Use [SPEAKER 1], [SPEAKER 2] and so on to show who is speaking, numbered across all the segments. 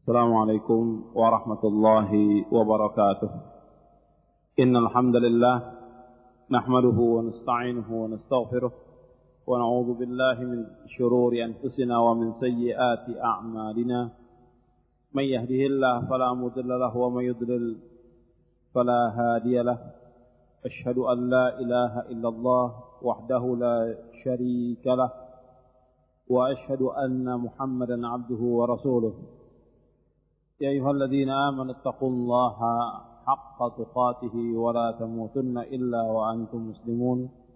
[SPEAKER 1] السلام عليكم ورحمة الله وبركاته. إن الحمد لله نحمده ونستعينه ونستغفره ونعوذ بالله من شرور أنفسنا ومن سيئات أعمالنا. من يهده الله فلا مضل له ومن يضلل فلا هادي له. أشهد أن لا إله إلا الله وحده لا شريك له وأشهد أن محمدا عبده ورسوله. يا أيها الذين آمنوا اتقوا الله حق تقاته ولا تموتن إلا وأنتم مسلمون.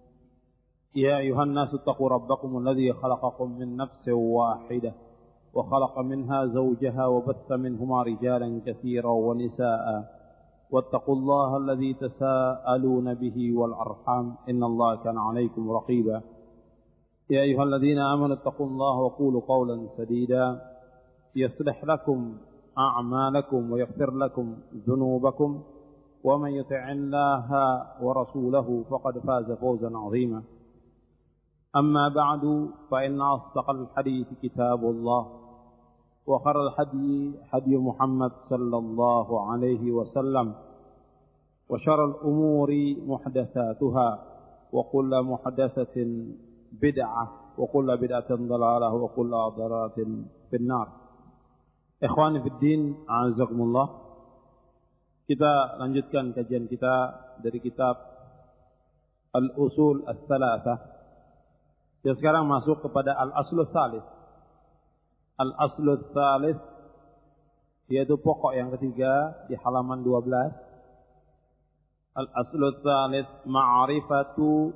[SPEAKER 1] يا أيها الناس اتقوا ربكم الذي خلقكم من نفس واحدة وخلق منها زوجها وبث منهما رجالا كثيرا ونساء واتقوا الله الذي تساءلون به والأرحام إن الله كان عليكم رقيبا. يا أيها الذين آمنوا اتقوا الله وقولوا قولا سديدا يصلح لكم أعمالكم ويغفر لكم ذنوبكم ومن يطع الله ورسوله فقد فاز فوزا عظيما. أما بعد فإن أصدق الحديث كتاب الله وخير الهدي هدي محمد صلى الله عليه وسلم وشر الأمور محدثاتها وكل محدثة بدعة وكل بدعة ضلالة وكل ضلالة في النار. Ikhwani fiddin, a'azakumullah. Kita lanjutkan kajian kita dari kitab Al-Usul Ats-Tsalatsah. Kita sekarang masuk kepada Al-Aslul Tsalits. Al-Aslul Tsalits yaitu pokok yang ketiga di halaman 12. Al-Aslul Tsalits ma'rifatu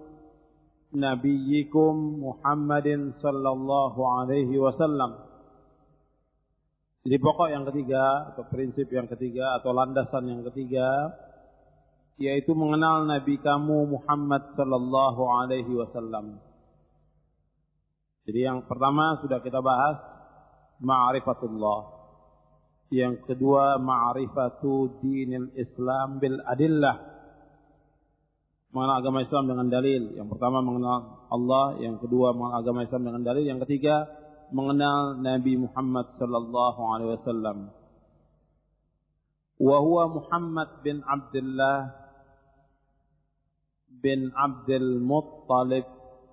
[SPEAKER 1] nabiyyikum Muhammadin sallallahu alaihi wasallam. Jadi pokok yang ketiga atau prinsip yang ketiga atau landasan yang ketiga yaitu mengenal Nabi kamu Muhammad sallallahu alaihi wasallam. Jadi yang pertama sudah kita bahas ma'rifatullah. Yang kedua ma'rifatu dinil Islam bil adillah. Mengenal agama Islam dengan dalil. Yang pertama mengenal Allah, yang kedua mengenal agama Islam dengan dalil, yang ketiga mengenal Nabi Muhammad sallallahu alaihi wasallam. Wa huwa Muhammad bin Abdullah bin Abdul Muttalib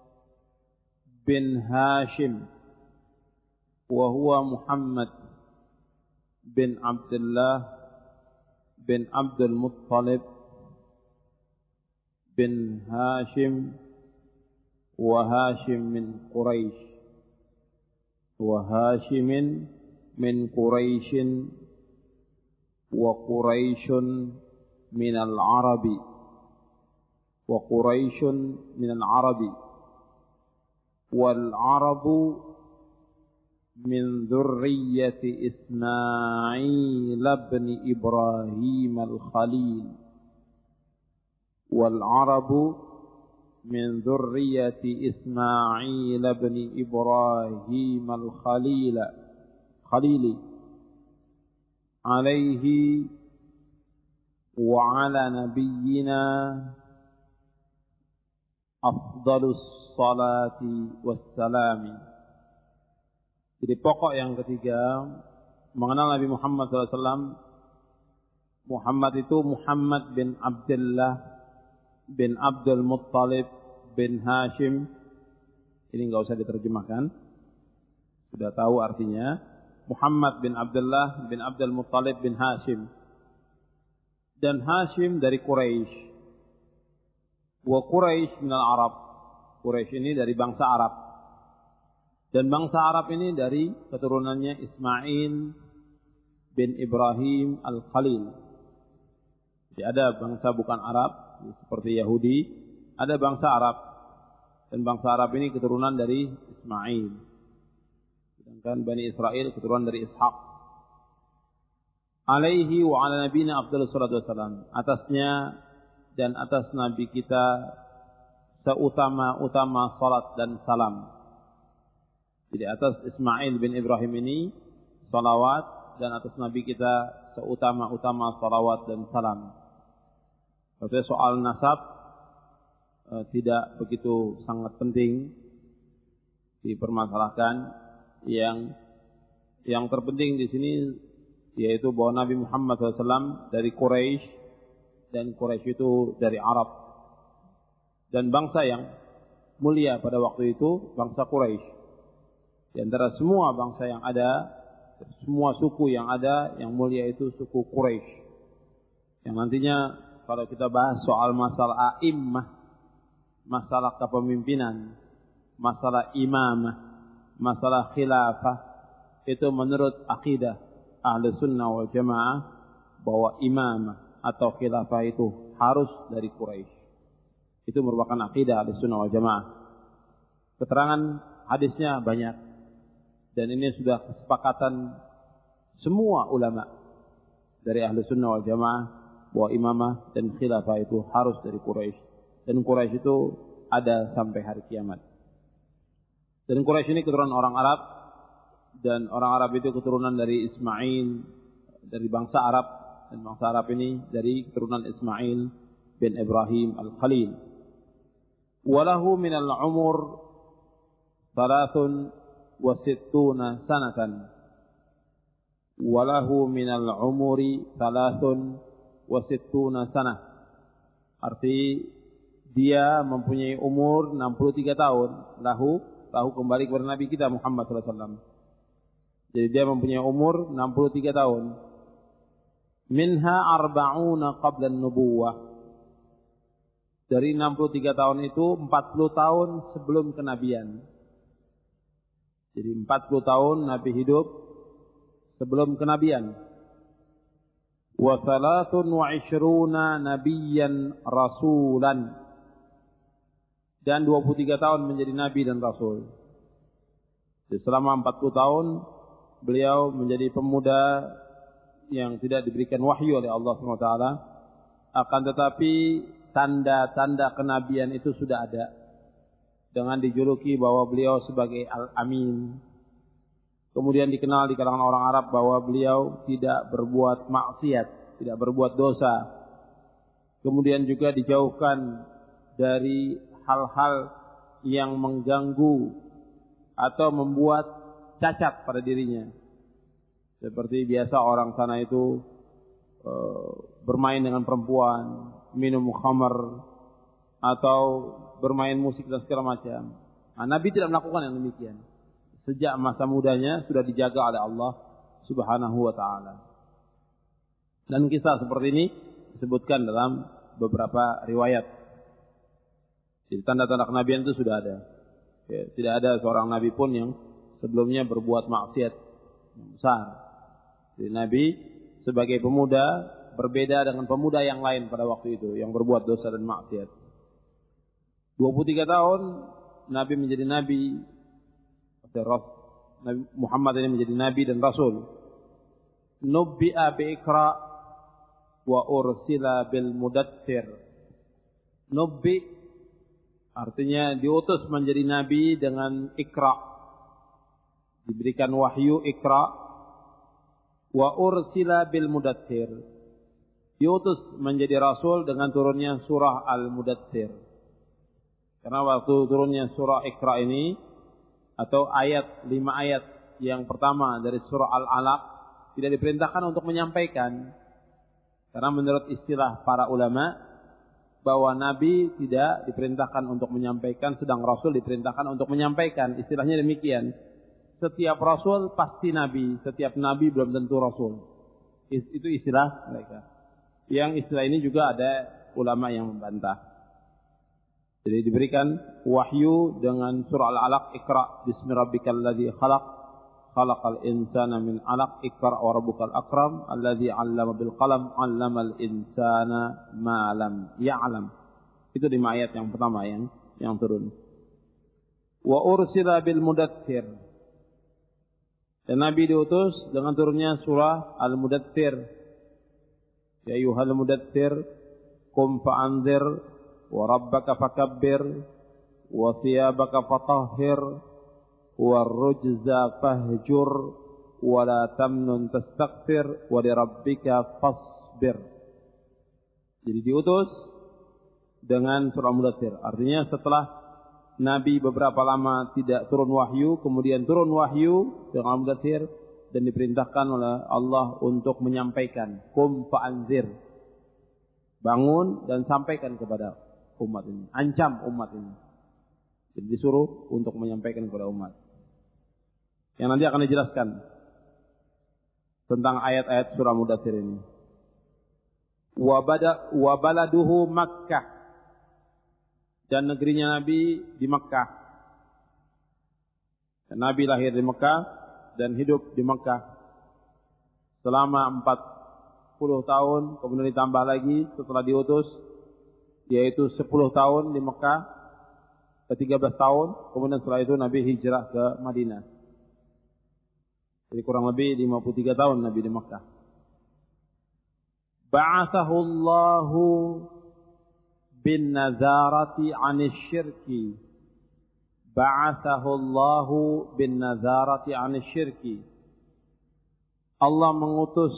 [SPEAKER 1] bin Hashim. Wa huwa Muhammad bin Abdullah bin Abdul Muttalib bin Hashim wa Hashim min Quraisy. وهاشم من قريش وقريش من العرب وقريش من العرب والعرب من ذرية إسماعيل بن إبراهيم الخليل والعرب من ذرية إسماعيل بن إبراهيم الخليل عليه وعلى نبينا أفضل الصلاة والسلام. Jadi pokok yang ketiga mengenal Nabi Muhammad SAW. Muhammad itu Muhammad bin Abdullah bin Abdul Muttalib bin Hashim. Ini enggak usah diterjemahkan, sudah tahu artinya. Muhammad bin Abdullah bin Abdul Muttalib bin Hashim. Dan Hashim dari Quraisy. Wa Quraisy minal Arab. Quraisy ini dari bangsa Arab. Dan bangsa Arab ini dari keturunannya Ismail bin Ibrahim Al-Khalil. Jadi ada bangsa bukan Arab seperti Yahudi, ada bangsa Arab, dan bangsa Arab ini keturunan dari Ismail, sedangkan Bani Israel keturunan dari Ishak. Alaihi wa ala nabiyina afdhalus salatu wassalam. Atasnya dan atas Nabi kita seutama-utama salat dan salam. Jadi atas Ismail bin Ibrahim ini salawat, dan atas Nabi kita seutama-utama salawat dan salam. Artinya soal nasab tidak begitu sangat penting dipermasalahkan. Yang terpenting di sini yaitu bahwa Nabi Muhammad SAW dari Quraisy, dan Quraisy itu dari Arab. Dan bangsa yang mulia pada waktu itu bangsa Quraisy. Di antara semua bangsa yang ada, semua suku yang ada, yang mulia itu suku Quraisy. Yang nantinya kalau kita bahas soal masalah a'immah, masalah kepemimpinan, masalah imamah, masalah khilafah, itu menurut akidah Ahlu Sunnah wal Jamaah bahwa imamah atau khilafah itu harus dari Quraisy. Itu merupakan akidah Ahlu Sunnah wal Jamaah. Keterangan hadisnya banyak, dan ini sudah kesepakatan semua ulama dari Ahlu Sunnah wal Jamaah bahwa imamah dan khilafah itu harus dari Quraisy. Dan Quraisy itu ada sampai hari kiamat. Dan Quraisy ini keturunan orang Arab, dan orang Arab itu keturunan dari Ismail, dari bangsa Arab, dan bangsa Arab ini dari keturunan Ismail bin Ibrahim al-Khalil. Walahu minal umur 63 sanatan. Walahu minal umuri 63 sanah. Arti dia mempunyai umur 63 tahun. Lahu kembali kepada Nabi kita Muhammad SAW. Jadi dia mempunyai umur 63 tahun. Minha arba'una qabla an-nubuwah. Dari 63 tahun itu 40 tahun sebelum kenabian. Jadi 40 tahun Nabi hidup sebelum kenabian. Wa 23 nabiyyan rasulan. Dan 23 tahun menjadi nabi dan rasul. Jadi selama 40 tahun beliau menjadi pemuda yang tidak diberikan wahyu oleh Allah SWT. Akan tetapi tanda-tanda kenabian itu sudah ada. Dengan dijuluki bahwa beliau sebagai Al-Amin. Kemudian dikenal di kalangan orang Arab bahwa beliau tidak berbuat maksiat, tidak berbuat dosa. Kemudian juga dijauhkan dari hal-hal yang mengganggu atau membuat cacat pada dirinya. Seperti biasa orang sana itu bermain dengan perempuan, minum khamar, atau bermain musik dan segala macam. Nah, Nabi tidak melakukan yang demikian. Sejak masa mudanya sudah dijaga oleh Allah Subhanahu wa ta'ala. Dan kisah seperti ini disebutkan dalam beberapa riwayat. Jadi tanda-tanda kenabian itu sudah ada. Ya, tidak ada seorang nabi pun yang sebelumnya berbuat maksiat yang besar. Jadi Nabi sebagai pemuda berbeda dengan pemuda yang lain pada waktu itu yang berbuat dosa dan maksiat. 23 tahun Nabi menjadi nabi. Nabi Muhammad ini menjadi nabi dan rasul. Nubbi'a bi Iqra wa ursila bil mudaththir. Nubbi artinya diutus menjadi nabi dengan Iqra. Diberikan wahyu Iqra. Wa ursila bil mudaththir. Diutus menjadi rasul dengan turunnya surah Al-Mudaththir. Karena waktu turunnya surah Iqra ini, atau ayat 5 ayat yang pertama dari surah Al-Alaq, tidak diperintahkan untuk menyampaikan. Karena menurut istilah para ulama, bahwa Nabi tidak diperintahkan untuk menyampaikan, sedang Rasul diperintahkan untuk menyampaikan. Istilahnya demikian. Setiap Rasul pasti Nabi, setiap Nabi belum tentu Rasul. Itu istilah mereka. Yang istilah ini juga ada ulama yang membantah. Jadi diberikan wahyu dengan surah Al-Alaq, Iqra bismi rabbikal ladzi khalaq, khalaqal insana min 'alaq, Iqra wa rabbukal akram, alladzi 'allama bil qalam, 'allamal insana ma lam ya'lam. Itu 5 ayat yang pertama yang turun. Wa ursila bil mudaththir. Dan Nabi diutus dengan turunnya surah Al-Mudaththir. Ya ayyuhal mudaththir qum fa'anzir wa rabbaka fakabbir wa thiyabaka fatahhir wa rujza fahjur wa la tamnun tastakthir wa li rabbika fasbir. Jadi diutus dengan surah Al-Mudaththir. Artinya setelah Nabi beberapa lama tidak turun wahyu, kemudian turun wahyu dengan Al-Mudaththir, dan diperintahkan oleh Allah untuk menyampaikan. Qum fa'anzir. Bangun dan sampaikan kepada umat ini. Ancam umat ini. Jadi disuruh untuk menyampaikan kepada umat. Yang nanti akan dijelaskan tentang ayat-ayat surah Mudaththir ini. Wa baladuhu Makkah. Dan negerinya Nabi di Makkah. Dan Nabi lahir di Makkah dan hidup di Makkah selama 40 tahun, kemudian ditambah lagi setelah diutus, yaitu 10 tahun di Makkah, ke 13 tahun, kemudian setelah itu Nabi hijrah ke Madinah. Jadi kurang lebih 53 tahun Nabi di Makkah. Ba'athahu Allahu bin nazarati 'anil syirki. Ba'athahu Allahu bin nazarati 'anil syirki. Allah mengutus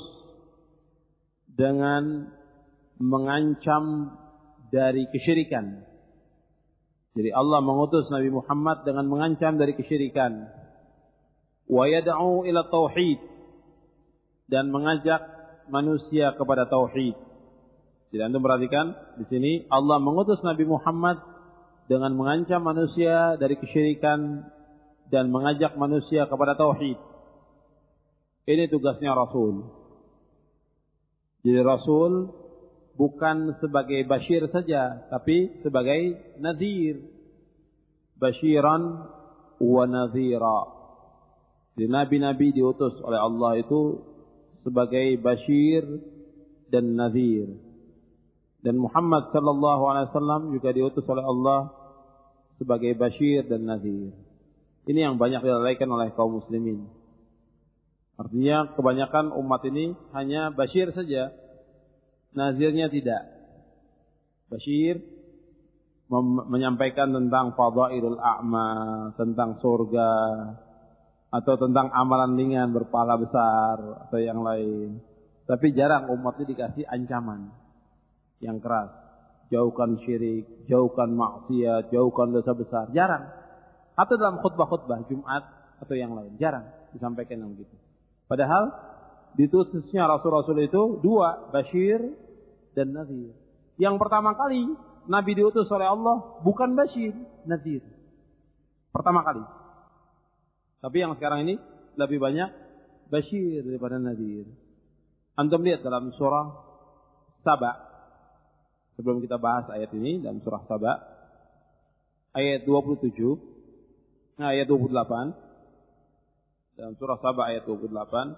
[SPEAKER 1] dengan mengancam dari kesyirikan. Jadi Allah mengutus Nabi Muhammad dengan mengancam dari kesyirikan. Wa yad'u ila tauhid, dan mengajak manusia kepada tauhid. Jadi antum perhatikan di sini Allah mengutus Nabi Muhammad dengan mengancam manusia dari kesyirikan dan mengajak manusia kepada tauhid. Ini tugasnya Rasul. Jadi Rasul bukan sebagai basyir saja, tapi sebagai nadhir. Basyiran wa nadhira. Jadi nabi-nabi diutus oleh Allah itu sebagai basyir dan nadhir. Dan Muhammad sallallahu alaihi wasallam juga diutus oleh Allah sebagai basyir dan nadhir. Ini yang banyak dilalaikan oleh kaum muslimin. Artinya kebanyakan umat ini hanya basyir saja, nazirnya tidak. Basyir menyampaikan tentang fadailul a'mal, tentang surga, atau tentang amalan ringan berpahala besar atau yang lain. Tapi jarang umat ini dikasih ancaman yang keras. Jauhkan syirik, jauhkan maksiat, jauhkan dosa besar. Jarang. Atau dalam khutbah-khutbah Jumat atau yang lain. Jarang disampaikan yang begitu. Padahal diutusnya Rasul-Rasul itu dua, basyir dan nadhir. Yang pertama kali Nabi diutus oleh Allah bukan basyir, nadhir. Pertama kali. Tapi yang sekarang ini lebih banyak basyir daripada nadhir. Antum lihat dalam surah Saba. Sebelum kita bahas ayat ini dalam surah Saba, ayat 27, ayat 28, dalam surah Saba ayat 28,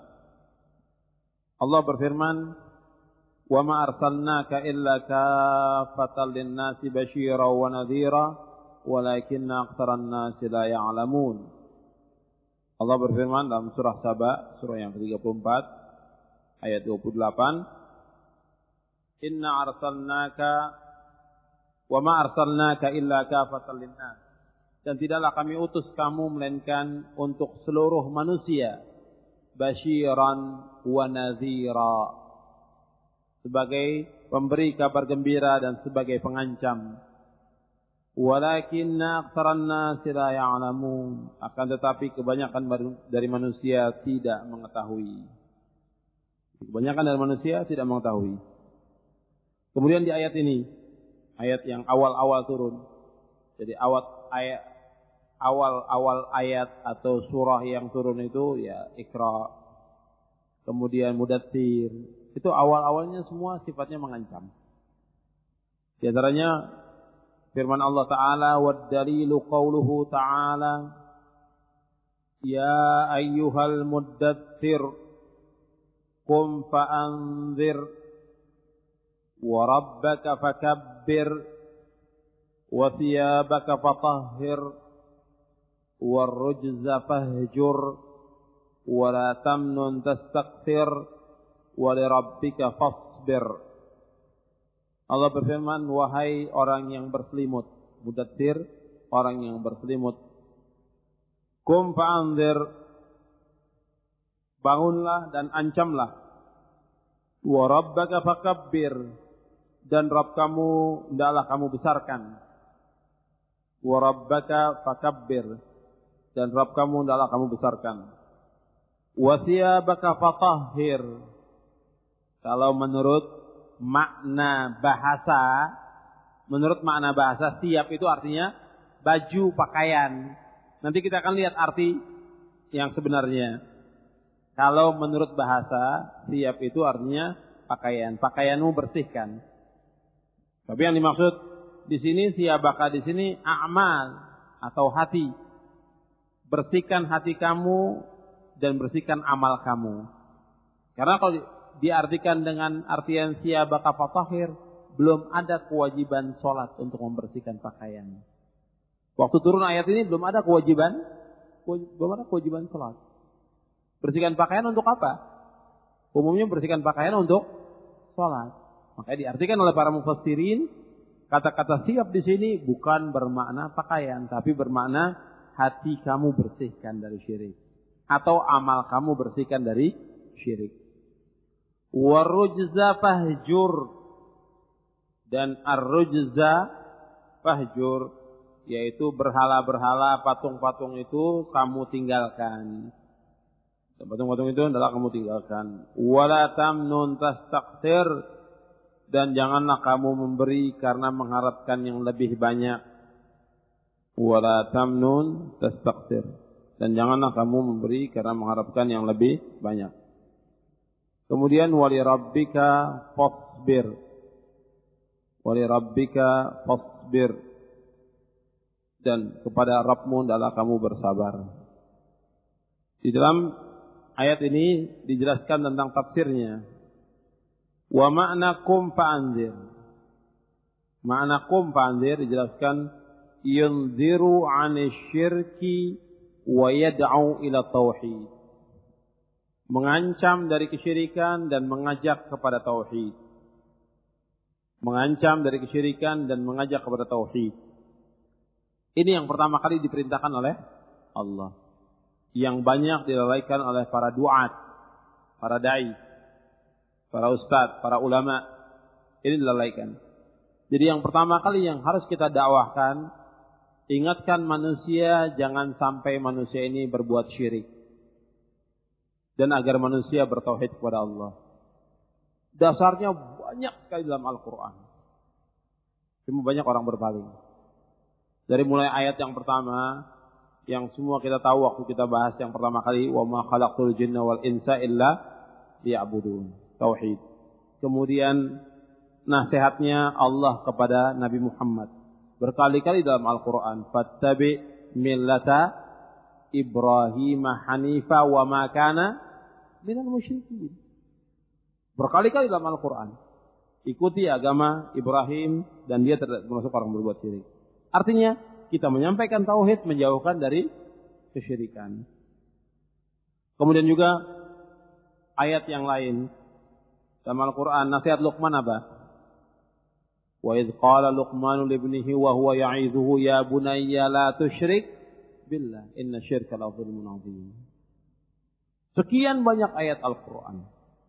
[SPEAKER 1] Allah berfirman, "Wa ma arsalnaka illa kaffatan lin-nasi basyira wa nadhira, walakinna aktsaran nasi la ya'lamun." Allah berfirman dalam surah Saba, surah yang ke-34, ayat 28, Inna arsalnaka wa ma arsalnaka illa kafatan linnas. Dan tidaklah kami utus kamu melainkan untuk seluruh manusia, basyiran wa nadhira, sebagai pemberi kabar gembira dan sebagai pengancam. Walakinna aktsaran nasi la ya'lamun. Akan tetapi kebanyakan dari manusia tidak mengetahui. Kebanyakan dari manusia tidak mengetahui. Kemudian di ayat ini, ayat yang awal-awal turun. Jadi awal-awal ayat atau surah yang turun itu ya Iqra, kemudian Mudaththir. Itu awal-awalnya semua sifatnya mengancam. Di antaranya firman Allah Ta'ala, wad-dalilu qawluhu Ta'ala, ya ayyuhal muddaththir qum fa'anzir وَرَبَّكَ فَكَبِّرْ وَثِيَابَكَ فَطَهِّرْ وَالرُّجْزَ فَاهْجُرْ وَلَا تَمْنُنْ تَسْتَكْثِرْ وَلِرَبِّكَ فَاصْبِرْ. Allah berfirman, wahai orang yang berselimut, Mudaththir, orang yang berselimut, Qum fa'anzir, bangunlah dan ancamlah. Wa rabbaka fakabbir, dan Rabb kamu hendaklah kamu besarkan. Wa rabbaka fakabbir, dan Rabb kamu hendaklah kamu besarkan. Wa thiyabaka fatahhir. Kalau menurut makna bahasa, thiyab itu artinya baju, pakaian. Nanti kita akan lihat arti yang sebenarnya. Kalau menurut bahasa, thiyab itu artinya pakaian. Pakaianmu bersihkan. Tapi yang dimaksud di sini thiyabaka di sini a'mal atau hati. Bersihkan hati kamu dan bersihkan amal kamu. Karena kalau diartikan dengan artian thiyabaka fatahhir, belum ada kewajiban sholat untuk membersihkan pakaian. Waktu turun ayat ini belum ada kewajiban sholat. Bersihkan pakaian untuk apa? Umumnya bersihkan pakaian untuk sholat. Makanya diartikan oleh para mufassirin, kata-kata thiyab di sini bukan bermakna pakaian, tapi bermakna hati kamu bersihkan dari syirik. Atau amal kamu bersihkan dari syirik. Warujza fahjur. Dan ar-rujza fahjur. Yaitu berhala-berhala, patung-patung itu kamu tinggalkan. Patung-patung itu adalah kamu tinggalkan. Wala tamnun tastakthir. Dan janganlah kamu memberi karena mengharapkan yang lebih banyak. Wala tamnun tastakthir. Dan janganlah kamu memberi karena mengharapkan yang lebih banyak. Kemudian wali rabbika fasbir. Wali rabbika fasbir. Dan kepada Rabbmu adalah kamu bersabar. Di dalam ayat ini dijelaskan tentang tafsirnya. Wa ma'nakum fa'anzir. Ma'nakum fa'anzir dijelaskan yunziru 'anil syirki wa yad'u ila tauhid. Mengancam dari kesyirikan dan mengajak kepada tauhid. Mengancam dari kesyirikan dan mengajak kepada tauhid. Ini yang pertama kali diperintahkan oleh Allah. Yang banyak dilalaikan oleh para duat, para dai, para ustadz, para ulama. Ini dilalaikan. Jadi yang pertama kali yang harus kita dakwahkan, ingatkan manusia jangan sampai manusia ini berbuat syirik. Dan agar manusia bertauhid kepada Allah. Dasarnya banyak sekali dalam Al-Quran. Cuma banyak orang berpaling. Dari mulai ayat yang pertama, yang semua kita tahu waktu kita bahas yang pertama kali, wa ma khalaqtul jinna wal insa illa liya'budun. Tauhid. Kemudian nasihatnya Allah kepada Nabi Muhammad. Berkali-kali dalam Al-Quran. Fattabi millata Ibrahim hanifa wa ma kana minal musyrikin. Berkali-kali dalam Al-Quran. Ikuti agama Ibrahim dan dia tidak termasuk orang berbuat syirik. Artinya kita menyampaikan tauhid, menjauhkan dari kesyirikan. Kemudian juga ayat yang lain dalam Al-Quran, nasihat Luqman apa? Wa idh qala Luqmanu libnihi wa huwa ya'idhuhu ya bunayya la tusyrik billah inna syirka la dzulmun 'adzim. Sekian banyak ayat Al-Quran.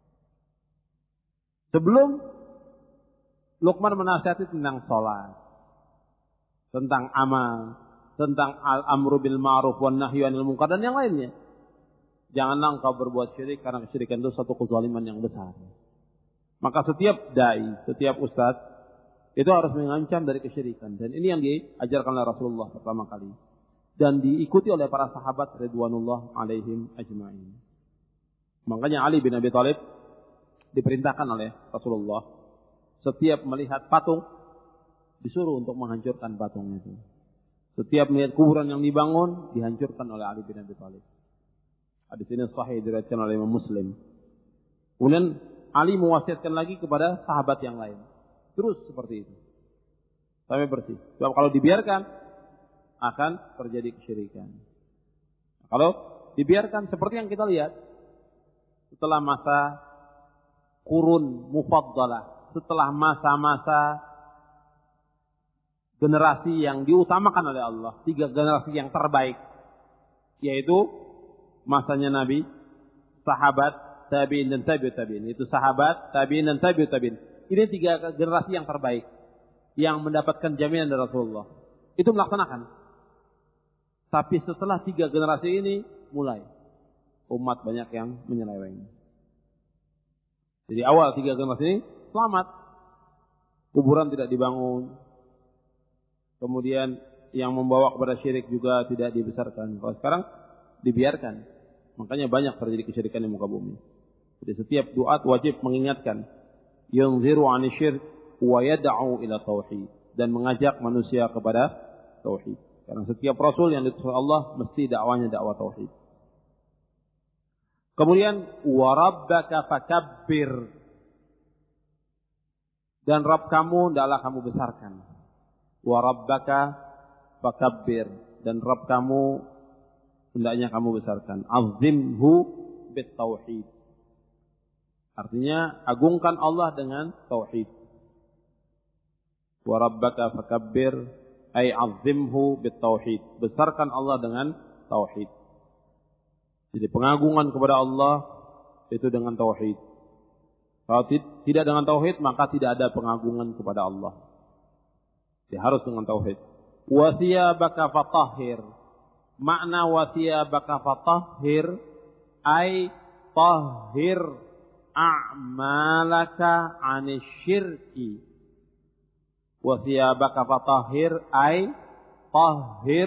[SPEAKER 1] Sebelum Luqman menasihati tentang salat, tentang amal, tentang al-amru bil ma'ruf wan nahyu 'anil munkar dan yang lainnya. Janganlah engkau berbuat syirik karena kesyirikan itu satu kezaliman yang besar. Maka setiap dai, setiap ustaz itu harus mengancam dari kesyirikan. Dan ini yang diajarkan oleh Rasulullah pertama kali. Dan diikuti oleh para sahabat ridwanullah alaihim ajma'in. Makanya Ali bin Abi Thalib diperintahkan oleh Rasulullah. Setiap melihat patung, disuruh untuk menghancurkan patung itu. Setiap melihat kuburan yang dibangun, dihancurkan oleh Ali bin Abi Thalib. Hadis ini sahih diriwayatkan oleh Imam Muslim. Kemudian Ali mewasiatkan lagi kepada sahabat yang lain. Terus seperti itu. Sampai bersih. Sebab kalau dibiarkan, akan terjadi kesyirikan. Kalau dibiarkan seperti yang kita lihat, setelah masa kurun mufaddalah, setelah masa-masa generasi yang diutamakan oleh Allah, 3 generasi yang terbaik, yaitu masanya Nabi, sahabat, tabi'in dan tabi'ut tabi'in. Itu sahabat, tabi'in dan tabi'ut tabi'in. Ini 3 generasi yang terbaik yang mendapatkan jaminan dari Rasulullah. Itu melaksanakan. Tapi setelah 3 generasi ini mulai umat banyak yang menyeleweng. Jadi awal 3 generasi ini selamat. Kuburan tidak dibangun. Kemudian yang membawa kepada syirik juga tidak dibesarkan. Kalau sekarang dibiarkan. Makanya banyak terjadi kesyirikan di muka bumi. Jadi setiap duat wajib mengingatkan. Yunziru 'ani syirk wa yad'u ila tauhid. Dan mengajak manusia kepada tauhid. Karena setiap rasul yang diutus Allah mesti dakwanya dakwah tauhid. Kemudian wa rabbaka fakabbir. Dan Rabb kamu hendaklah kamu besarkan. Wa rabbaka fakabbir. Dan Rabb kamu hendaknya kamu besarkan. Azimhu bit tauhid. Artinya agungkan Allah dengan tauhid. Wa rabbaka fakabbir ay azimhu bit tauhid. Besarkan Allah dengan tauhid. Jadi pengagungan kepada Allah itu dengan tauhid. Kalau tidak dengan tauhid maka tidak ada pengagungan kepada Allah. Jadi harus dengan tauhid. Wa thiyabaka fatahhir. Makna wa thiyabaka fatahhir ay tahhir a'malaka 'anil syirki. Wa thiyabaka fatahhir ay tahhir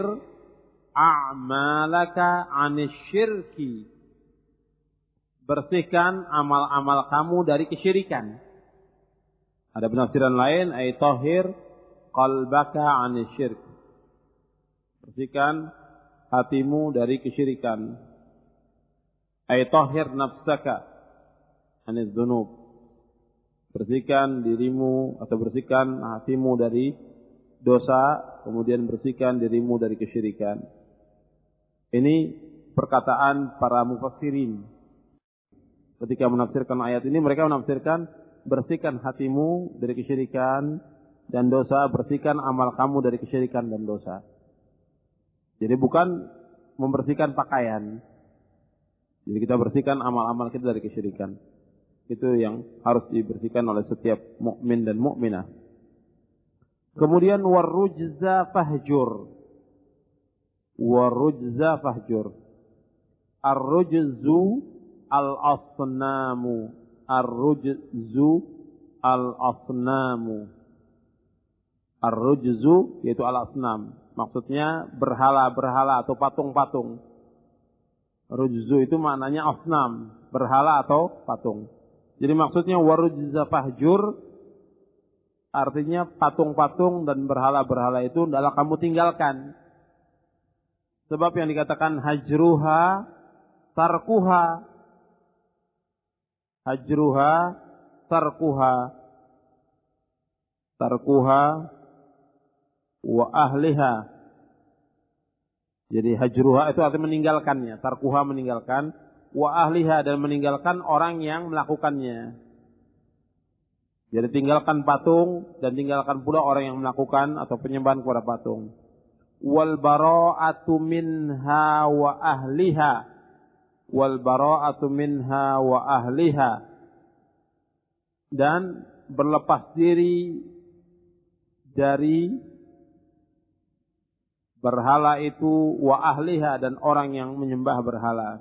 [SPEAKER 1] a'malaka 'anil syirki. Bersihkan amal-amal kamu dari kesyirikan. Ada penafsiran lain ay tahhir qalbaka 'anil syirk. Bersihkan hatimu dari kesyirikan. Ay tahhir nafsaka 'anil dzunub. Bersihkan dirimu atau bersihkan hatimu dari dosa, kemudian bersihkan dirimu dari kesyirikan. Ini perkataan para mufassirin. Ketika menafsirkan ayat ini, mereka menafsirkan bersihkan hatimu dari kesyirikan dan dosa, bersihkan amal kamu dari kesyirikan dan dosa. Jadi bukan membersihkan pakaian. Jadi kita bersihkan amal-amal kita dari kesyirikan. Itu yang harus dibersihkan oleh setiap mukmin dan mukminah. Kemudian warujza fahjur. Warujza fahjur. Ar-rujzu al-asnamu. Ar-rujzu al-asnamu. Ar-rujzu yaitu al-asnam. Maksudnya berhala-berhala atau patung-patung. Rujzu itu maknanya asnam, berhala atau patung. Jadi maksudnya warujza fahjur artinya patung-patung dan berhala-berhala itu adalah kamu tinggalkan. Sebab yang dikatakan hajruha tarkuha. Hajruha tarkuha. Tarkuha wa ahliha. Jadi hajruha itu artinya meninggalkannya. Tarkuha meninggalkan. Wa ahliha dan meninggalkan orang yang melakukannya. Jadi tinggalkan patung dan tinggalkan pula orang yang melakukan atau penyembahan kepada patung. Wal bara'atu minha wa ahliha. Wal bara'atu minha wa ahliha. Dan berlepas diri dari berhala itu wa ahliha dan orang yang menyembah berhala.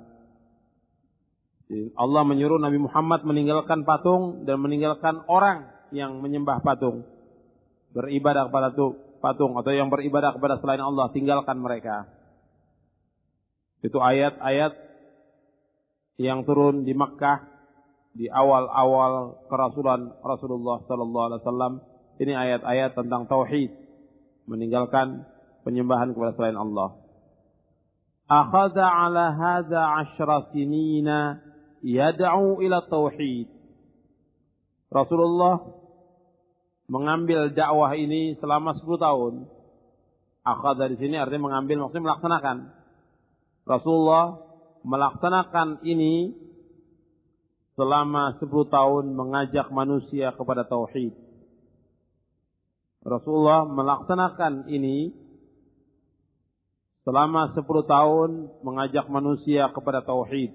[SPEAKER 1] Allah menyuruh Nabi Muhammad meninggalkan patung dan meninggalkan orang yang menyembah patung. Beribadah kepada patung atau yang beribadah kepada selain Allah, tinggalkan mereka. Itu ayat-ayat yang turun di Makkah di awal-awal kerasulan Rasulullah sallallahu alaihi wasallam. Ini ayat-ayat tentang tauhid, meninggalkan penyembahan kepada selain Allah. Akhadha ala hadza 10 sinina yad'u ila tauhid. Rasulullah mengambil dakwah ini selama 10 tahun. Akhadha di sini artinya mengambil, maksudnya melaksanakan. Rasulullah melaksanakan ini selama 10 tahun mengajak manusia kepada tauhid. Rasulullah melaksanakan ini selama 10 tahun mengajak manusia kepada tauhid.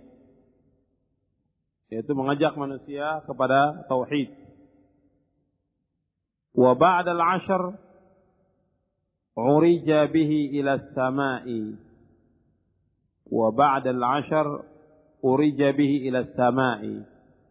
[SPEAKER 1] Yaitu mengajak manusia kepada tauhid. Wa ba'da al-'ashr urija bihi ila as-sama'i. Wa ba'da al-'ashr urija bihi ila samai.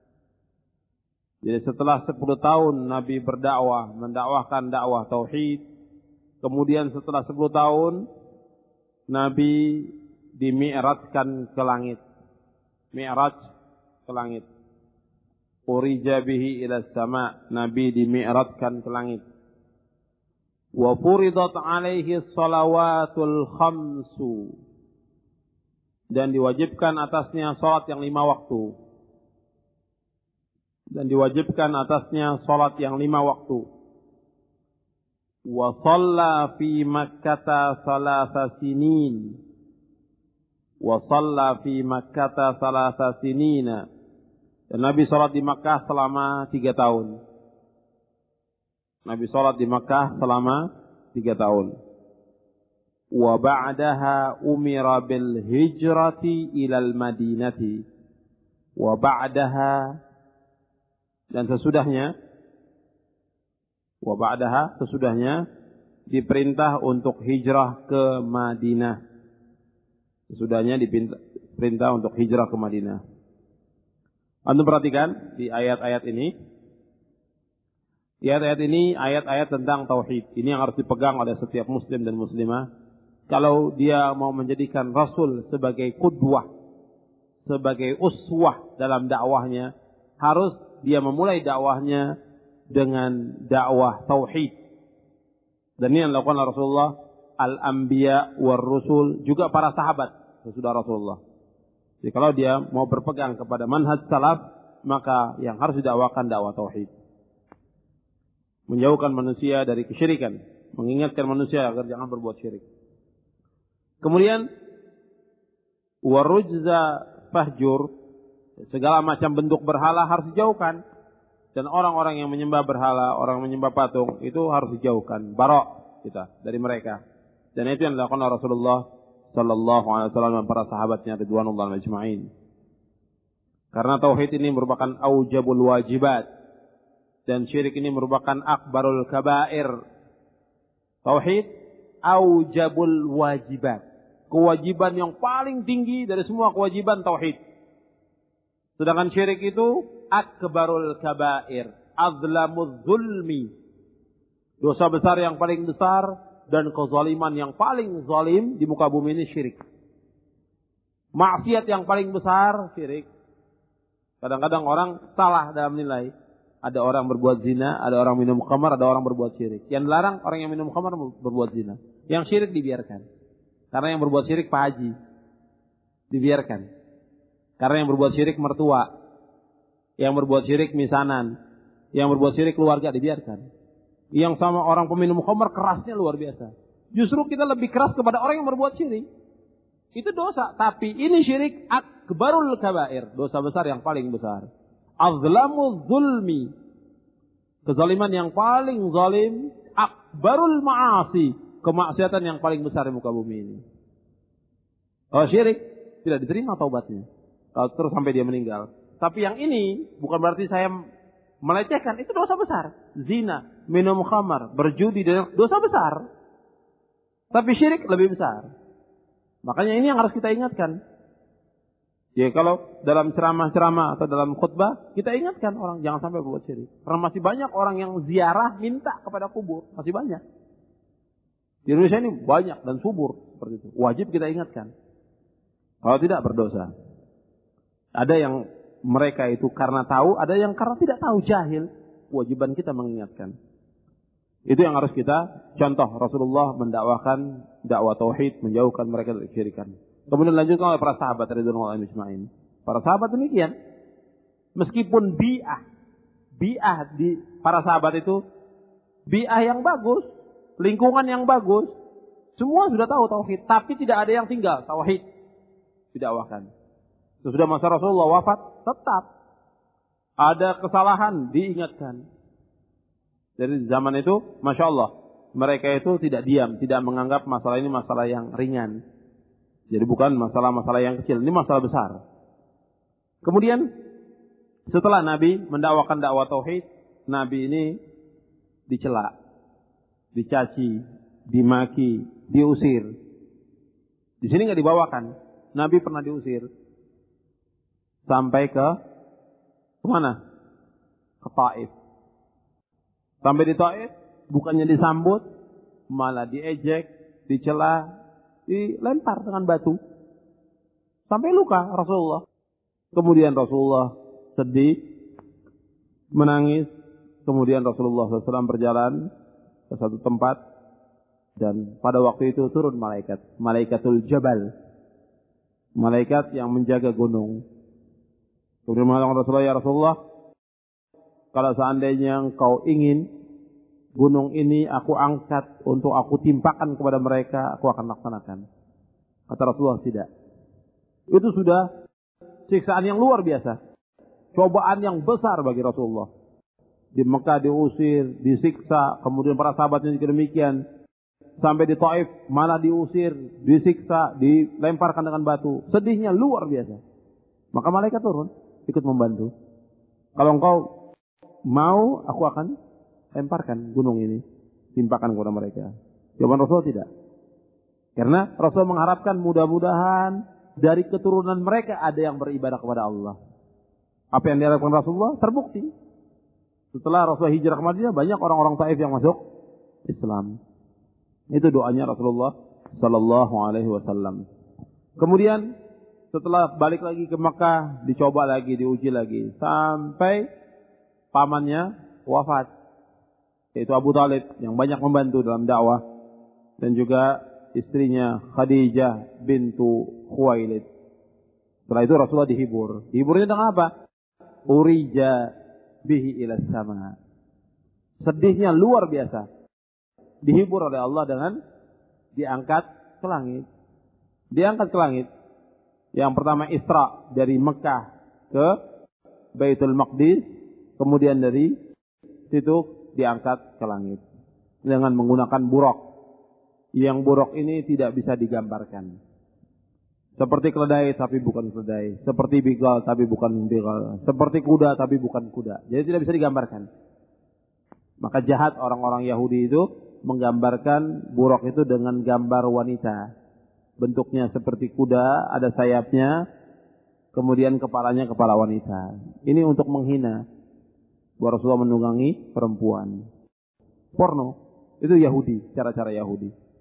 [SPEAKER 1] Jadi setelah 10 tahun Nabi berdakwah, mendakwahkan dakwah tauhid, kemudian setelah 10 tahun Nabi dimi'rajkan ke langit. Mi'raj ke langit. Urija bihi ila sama, Nabi dimi'rajkan ke langit. Wa furidat alaihi salawatul khamsu, dan diwajibkan atasnya salat yang 5 waktu. Dan diwajibkan atasnya salat yang 5 waktu. Wa shalla fi Makkah salasa sinin. Wa shalla fi Makkah salasa sinina. Dan Nabi salat di Makkah selama 3 tahun. Nabi salat di Makkah selama 3 tahun. Wa ba'daha umira bil hijrati ilal madinati. Wa ba'daha, dan sesudahnya, wa ba'daha, sesudahnya diperintah untuk hijrah ke Madinah. Sesudahnya diperintah untuk hijrah ke Madinah. Anda perhatikan di ayat-ayat ini. Di ayat-ayat ini ayat-ayat tentang tauhid. Ini yang harus dipegang oleh setiap muslim dan muslimah. Kalau dia mau menjadikan Rasul sebagai qudwah, sebagai uswah dalam dakwahnya, harus dia memulai dakwahnya dengan dakwah tauhid. Dan ini yang dilakukan Rasulullah, al-anbiya war rusul, juga para sahabat sesudah Rasulullah. Jadi kalau dia mau berpegang kepada manhaj salaf, maka yang harus didakwakan dakwah tauhid. Menjauhkan manusia dari kesyirikan, mengingatkan manusia agar jangan berbuat syirik. Kemudian warujza fahjur, segala macam bentuk berhala harus dijauhkan. Dan orang-orang yang menyembah berhala, orang yang menyembah patung, itu harus dijauhkan. Barok kita dari mereka. Dan itu yang dilakukan oleh Rasulullah sallallahu alaihi wasallam dan para sahabatnya ridwanullah ajma'in. Karena tauhid ini merupakan aujabul wajibat. Dan syirik ini merupakan akbarul kabair. Tauhid aujabul wajibat. Kewajiban yang paling tinggi dari semua kewajiban tauhid. Sedangkan syirik itu akbarul kabair, azlamuz zulmi. Dosa besar yang paling besar dan kezaliman yang paling zalim di muka bumi ini syirik. Maksiat yang paling besar syirik. Kadang-kadang orang salah dalam nilai. Ada orang berbuat zina, ada orang minum khamar, ada orang berbuat syirik. Yang dilarang orang yang minum khamar berbuat zina. Yang syirik dibiarkan. Karena yang berbuat syirik Pak Haji. Dibiarkan. Karena yang berbuat syirik mertua. Yang berbuat syirik misanan. Yang berbuat syirik keluarga dibiarkan. Yang sama orang peminum khamar kerasnya luar biasa. Justru kita lebih keras kepada orang yang berbuat syirik. Itu dosa. Tapi ini syirik akbarul kabair. Dosa besar yang paling besar. Azlamuz zulmi. Kezaliman yang paling zalim. Akbarul ma'asi. Kemaksiatan yang paling besar di muka bumi ini. Kalau syirik tidak diterima taubatnya. Kalau terus sampai dia meninggal. Tapi yang ini bukan berarti saya melecehkan. Itu dosa besar. Zina, minum khamar, berjudi, dosa besar. Tapi syirik lebih besar. Makanya ini yang harus kita ingatkan. Ya kalau dalam ceramah-ceramah atau dalam khutbah, kita ingatkan orang jangan sampai berbuat syirik. Karena masih banyak orang yang ziarah minta kepada kubur. Masih banyak. Di Indonesia ini banyak dan subur seperti itu. Wajib kita ingatkan. Kalau tidak berdosa. Ada yang mereka itu karena tahu, ada yang karena tidak tahu, jahil. Kewajiban kita mengingatkan. Itu yang harus kita contoh. Rasulullah mendakwakan dakwah tauhid, menjauhkan mereka dari kesyirikan. Kemudian lanjutkan oleh para sahabat ridwanullah ajma'in. Para sahabat demikian. Meskipun bi'ah di para sahabat itu bi'ah yang bagus, lingkungan yang bagus, semua sudah tahu tauhid, tapi tidak ada yang tinggal tauhid didakwakan. Sesudah masa Rasulullah wafat, tetap ada kesalahan diingatkan. Dari zaman itu, Masya Allah, mereka itu tidak diam, tidak menganggap masalah ini masalah yang ringan. Jadi bukan masalah-masalah yang kecil, ini masalah besar. Kemudian, setelah Nabi mendakwakan dakwah tauhid, Nabi ini dicela, dicaci, dimaki, diusir. Di sini nggak dibawakan. Nabi pernah diusir. sampai ke mana? Ke Taif. Sampai di Taif, bukannya disambut, malah diejek, dicela, dilempar dengan batu. Sampai luka Rasulullah. Kemudian Rasulullah sedih, menangis. Kemudian Rasulullah SAW berjalan ke satu tempat. Dan pada waktu itu turun malaikat. Malaikatul Jabal. Malaikat yang menjaga gunung. Kemudian mengatakan Rasulullah, ya Rasulullah, kalau seandainya engkau ingin gunung ini aku angkat untuk aku timpakan kepada mereka, aku akan laksanakan. Kata Rasulullah, tidak. Itu sudah siksaan yang luar biasa. Cobaan yang besar bagi Rasulullah. Di Mekah diusir, disiksa, kemudian para sahabatnya juga demikian. Sampai di Taif malah diusir, disiksa, dilemparkan dengan batu. Sedihnya luar biasa. Maka malaikat turun, ikut membantu. Kalau engkau mau, aku akan lemparkan gunung ini, timpakan kepada mereka. Jawaban Rasulullah tidak. Karena Rasul mengharapkan mudah-mudahan dari keturunan mereka ada yang beribadah kepada Allah. Apa yang diharapkan Rasulullah terbukti. Setelah Rasulullah hijrah ke Madinah, banyak orang-orang Taif yang masuk Islam. Itu doanya Rasulullah sallallahu alaihi wasallam. Kemudian setelah balik lagi ke Makkah, dicoba lagi, diuji lagi sampai pamannya wafat, yaitu Abu Talib yang banyak membantu dalam dakwah, dan juga istrinya Khadijah bintu Khuwailid. Setelah itu Rasulullah dihibur. Dihiburnya dengan apa? Urija bihi ila sama. Sedihnya luar biasa. Dihibur oleh Allah dengan diangkat ke langit. Diangkat ke langit. Yang pertama Isra dari Mekah ke Baitul Maqdis, kemudian dari situ diangkat ke langit dengan menggunakan buraq. Yang buraq ini tidak bisa digambarkan. Seperti keledai tapi bukan keledai, seperti bigal tapi bukan bigal, seperti kuda tapi bukan kuda. Jadi tidak bisa digambarkan. Maka jahat orang-orang Yahudi itu menggambarkan buraq itu dengan gambar wanita. Bentuknya seperti kuda, ada sayapnya, kemudian kepalanya kepala wanita. Ini untuk menghina bahwa Rasulullah menunggangi perempuan. Porno, itu Yahudi, cara-cara Yahudi.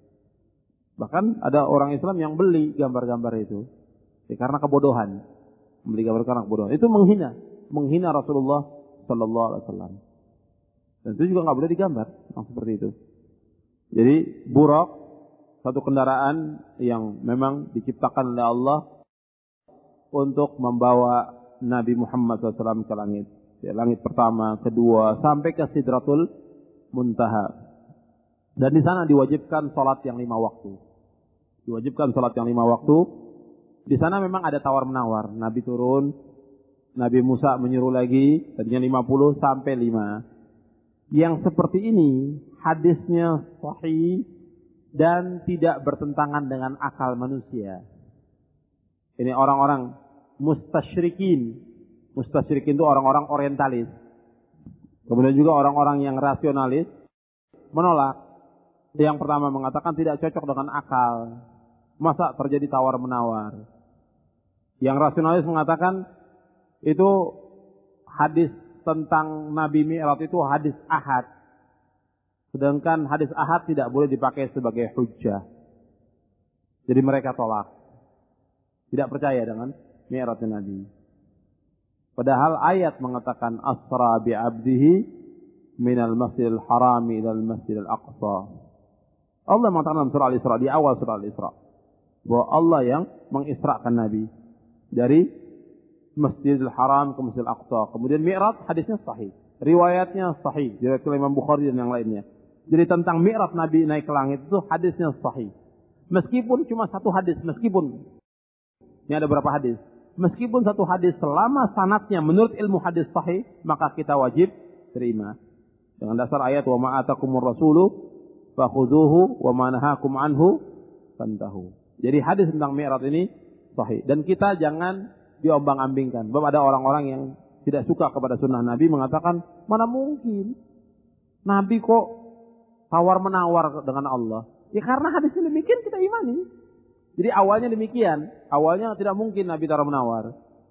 [SPEAKER 1] Bahkan ada orang Islam yang beli gambar-gambar itu. Karena kebodohan. Beli gambar karena kebodohan. Itu menghina Rasulullah sallallahu alaihi wasallam. Dan itu juga nggak boleh digambar seperti itu. Jadi buraq, satu kendaraan yang memang diciptakan oleh Allah untuk membawa Nabi Muhammad SAW ke langit. Ya, langit pertama, kedua, sampai ke Sidratul Muntaha. Dan di sana diwajibkan sholat yang 5 waktu. Diwajibkan sholat yang 5 waktu. Di sana memang ada tawar-menawar. Nabi turun, Nabi Musa menyuruh lagi, tadinya 50 sampai 5. Yang seperti ini hadisnya sahih dan tidak bertentangan dengan akal manusia. Ini orang-orang mustasyrikin. Mustasyrikin itu orang-orang orientalis. Kemudian juga orang-orang yang rasionalis menolak. Yang pertama mengatakan tidak cocok dengan akal. Masa terjadi tawar-menawar? Yang rasionalis mengatakan itu hadis tentang Nabi Mi'raj itu hadis ahad. Sedangkan hadis ahad tidak boleh dipakai sebagai hujjah. Jadi mereka tolak. Tidak percaya dengan Mi'raj Nabi. Padahal ayat mengatakan asra bi'abdihi minal masjidil harami ilal masjidil aqsa. Allah mengatakan dalam surah Al-Isra, di awal surah Al-Isra, bahwa Allah yang mengisrakan Nabi dari Masjidil Haram ke Masjidil Aqsa. Kemudian Mi'raj hadisnya sahih. Riwayatnya sahih. Diriwayatkan Imam Bukhari dan yang lainnya. Jadi tentang Mi'raj Nabi naik ke langit itu hadisnya sahih. Meskipun cuma satu hadis. Meskipun. Ini ada berapa hadis. Meskipun satu hadis selama sanadnya menurut ilmu hadis sahih. Maka kita wajib terima. Dengan dasar ayat. Wa ma'atakumur rasulu fakhuduhu wa manahakum anhu fantahu. Jadi hadis tentang Mi'raj ini sahih. Dan kita jangan diombang-ambingkan. Sebab ada orang-orang yang tidak suka kepada sunnah Nabi mengatakan, mana mungkin Nabi kok tawar-menawar dengan Allah. Ya karena hadisnya demikian kita imani. Jadi awalnya demikian. Awalnya tidak mungkin Nabi tawar-menawar.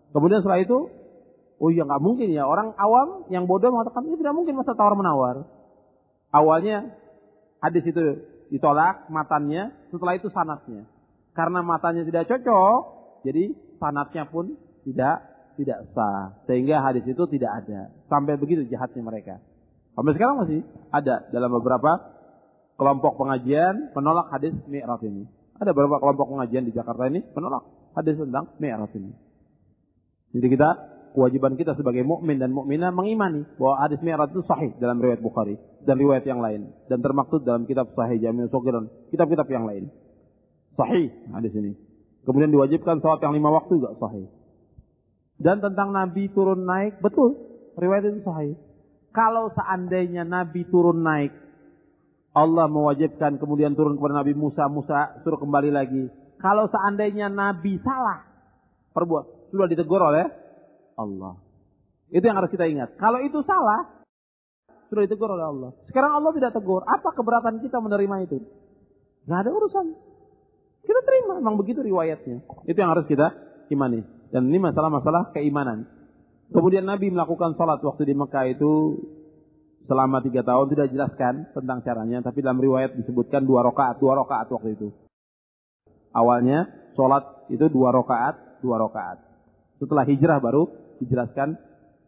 [SPEAKER 1] Kemudian setelah itu, oh ya nggak mungkin ya, orang awam yang bodoh mengatakan ini tidak mungkin masa tawar menawar. Awalnya hadis itu ditolak matannya, setelah itu sanadnya. Karena matanya tidak cocok, jadi sanadnya pun tidak sah. Sehingga hadis itu tidak ada. Sampai begitu jahatnya mereka. Sampai sekarang masih ada dalam beberapa kelompok pengajian menolak hadis Mi'raj ini. Ada beberapa kelompok pengajian di Jakarta ini menolak hadis tentang Mi'raj ini. Jadi kewajiban kita sebagai mukmin dan mukminah mengimani bahwa hadis Mi'raj itu sahih dalam riwayat Bukhari dan riwayat yang lain. Dan termaktub dalam kitab Sahih Jami' Shaghir dan kitab-kitab yang lain. Sahih hadis ini. Kemudian diwajibkan salat yang 5 waktu juga sahih. Dan tentang Nabi turun naik, betul. Riwayat itu sahih. Kalau seandainya Nabi turun naik, Allah mewajibkan kemudian turun kepada Nabi Musa, Musa suruh kembali lagi. Kalau seandainya Nabi salah, perbuat, sudah ditegur oleh Allah. Itu yang harus kita ingat. Kalau itu salah, sudah ditegur oleh Allah. Sekarang Allah tidak tegur. Apa keberatan kita menerima itu? Nggak ada urusan. Kita terima, memang begitu riwayatnya. Itu yang harus kita imani. Dan ini masalah-masalah keimanan. Kemudian Nabi melakukan sholat waktu di Mekah itu selama 3 tahun. Tidak jelaskan tentang caranya. Tapi dalam riwayat disebutkan 2 rakaat waktu itu. Awalnya sholat itu 2 rakaat. Setelah hijrah baru dijelaskan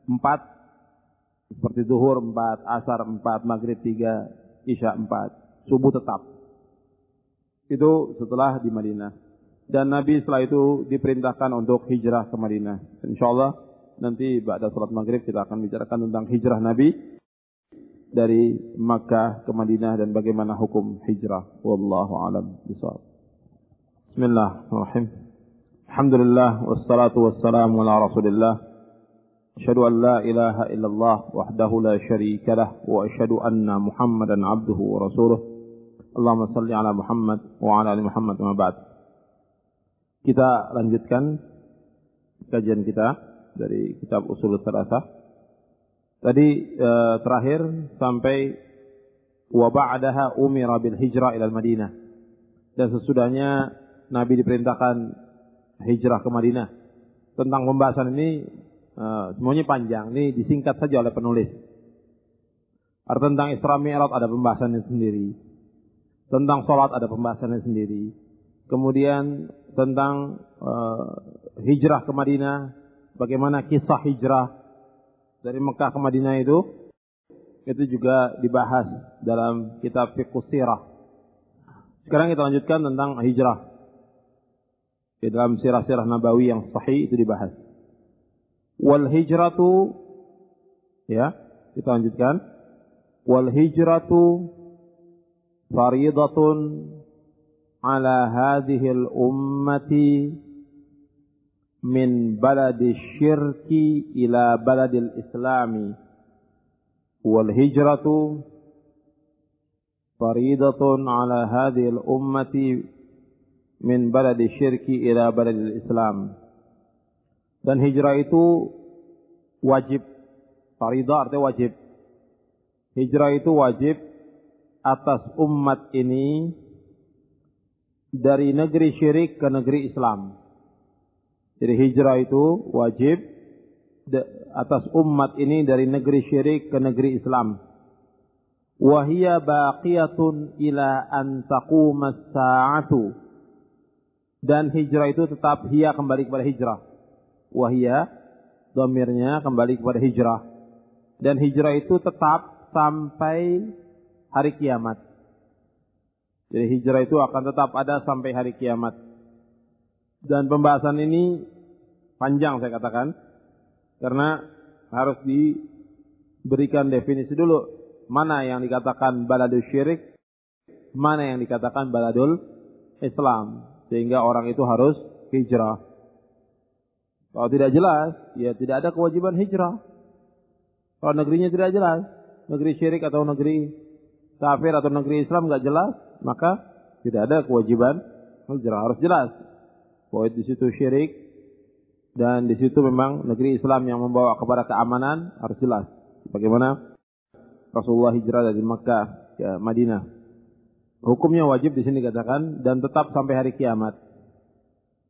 [SPEAKER 1] 4. Seperti zuhur 4, asar 4, maghrib 3, isya 4. Subuh tetap. Itu setelah di Madinah. Dan Nabi setelah itu diperintahkan untuk hijrah ke Madinah. InsyaAllah nanti pada salat maghrib kita akan bicarakan tentang hijrah Nabi dari Makkah ke Madinah dan bagaimana hukum hijrah. Wallahu a'lam bishawab. Bismillahirrahmanirrahim. Alhamdulillah wassalatu wassalamu ala Rasulillah. Asyhadu an la ilaha illallah wahdahu la syarika lah wa asyhadu anna Muhammadan abduhu wa rasuluh. Allahumma salli ala Muhammad wa ala ali Muhammad wa ba'd. Kita lanjutkan kajian kita dari kitab Ushul Tsalatsah. Tadi terakhir sampai wa ba'daha umira bil hijrah ila Madinah. Dan sesudahnya Nabi diperintahkan hijrah ke Madinah. Tentang pembahasan ini semuanya panjang. Ini disingkat saja oleh penulis. Tentang Isra Mi'raj ada pembahasannya sendiri. Tentang sholat ada pembahasannya sendiri. Kemudian tentang hijrah ke Madinah. Bagaimana kisah hijrah dari Mekah ke Madinah itu juga dibahas dalam kitab Fiqh Sirah. Sekarang kita lanjutkan tentang hijrah. Di dalam sirah-sirah Nabawi yang sahih itu dibahas. Wal hijratu, ya, kita lanjutkan. Wal hijratu faridatun ala hadhil ummati min baladil syirki ila baladil islami. Wal hijratu faridatun ala hadhil ummati min baladil syirki ila baladil islam. Dan hijrah itu wajib. Faridah artinya wajib. Hijrah itu wajib atas umat ini dari negeri syirik ke negeri Islam. Jadi hijrah itu wajib atas umat ini dari negeri syirik ke negeri Islam. Wa hiya baqiyatun ila an taqumas sa'atu. Dan hijrah itu tetap hiya kembali kepada hijrah. Wa hiya dhamirnya kembali kepada hijrah. Dan hijrah itu tetap sampai hari kiamat. Jadi hijrah itu akan tetap ada sampai hari kiamat. Dan pembahasan ini panjang saya katakan. Karena harus diberikan definisi dulu. Mana yang dikatakan baladul syirik. Mana yang dikatakan baladul Islam. Sehingga orang itu harus hijrah. Kalau tidak jelas, ya tidak ada kewajiban hijrah. Kalau negerinya tidak jelas. Negeri syirik atau negeri kafir atau negeri Islam nggak jelas, maka tidak ada kewajiban hijrah. Harus jelas bahwa di situ syirik dan di situ memang negeri Islam yang membawa kepada keamanan, harus jelas. Bagaimana Rasulullah hijrah dari Makkah ke Madinah. Hukumnya wajib di sini dikatakan dan tetap sampai hari kiamat.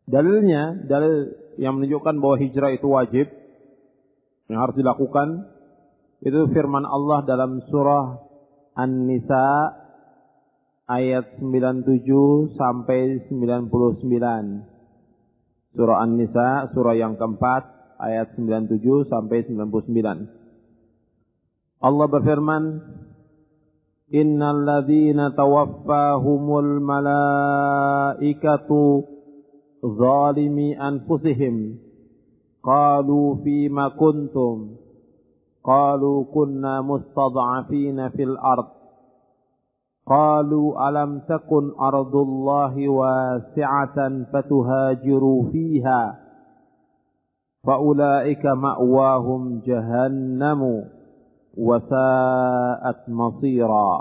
[SPEAKER 1] dalil yang menunjukkan bahwa hijrah itu wajib, yang harus dilakukan, itu firman Allah dalam surah An-Nisa ayat 97 sampai 99. Surah An-Nisa, surah yang keempat, ayat 97 sampai 99. Allah berfirman, Innal ladzina tawaffahumul malaikatu zalimi anfusihim qalu fima kuntum qalu kunna mustad'afina fil ard qalu alam takun ardullahi wasi'atan fatuhajiru fiha faulaika ma'wahum jahannamu وساءت مصيرا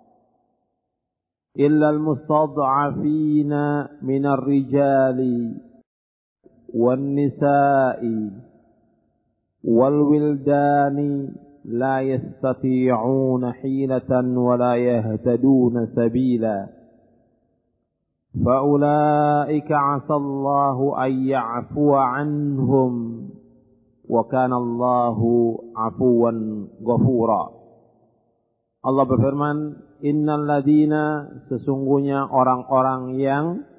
[SPEAKER 1] إلا المستضعفين من الرجال والنساء والولدان لا يستطيعون حيلة ولا يهتدون سبيلا فأولئك عسى الله أن يعفو عنهم wa kana Allahu afuwan ghafura. Allah berfirman, innal ladzina, sesungguhnya orang-orang yang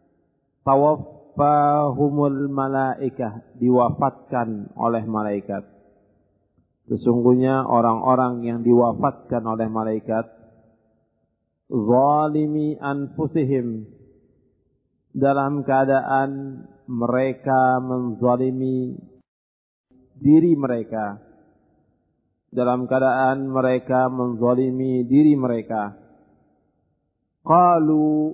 [SPEAKER 1] tawaffahumul malaikah, diwafatkan oleh malaikat. Sesungguhnya orang-orang yang diwafatkan oleh malaikat, zalimi anfusihim, dalam keadaan mereka menzalimi diri mereka, dalam keadaan mereka menzalimi diri mereka. Qalu,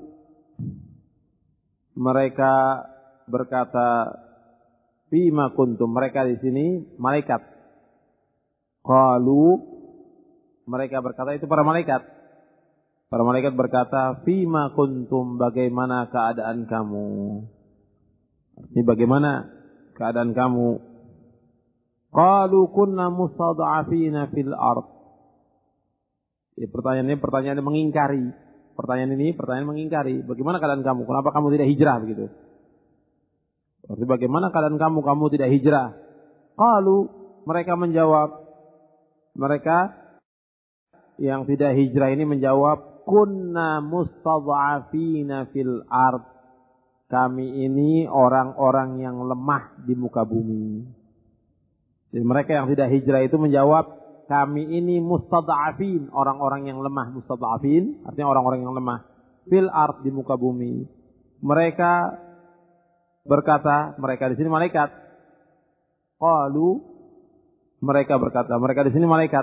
[SPEAKER 1] mereka berkata, fima kuntum, mereka di sini malaikat. Qalu, mereka berkata, itu para malaikat. Para malaikat berkata, fima kuntum, bagaimana keadaan kamu? Ini bagaimana keadaan kamu? Qalu kunna mustad'afina fil ard. Pertanyaan ini pertanyaan yang mengingkari. Pertanyaan ini pertanyaan mengingkari. Bagaimana keadaan kamu? Kenapa kamu tidak hijrah begitu? Berarti bagaimana keadaan kamu? Kamu tidak hijrah. Qalu, mereka menjawab. Mereka yang tidak hijrah ini menjawab, kunna mustad'afina fil ard. Kami ini orang-orang yang lemah di muka bumi. Jadi mereka yang tidak hijrah itu menjawab, kami ini mustad'afin, orang-orang yang lemah. Mustad'afin artinya orang-orang yang lemah. Fil ard, di muka bumi. Mereka berkata, mereka di sini malaikat. Qalu, mereka berkata, mereka di sini malaikat.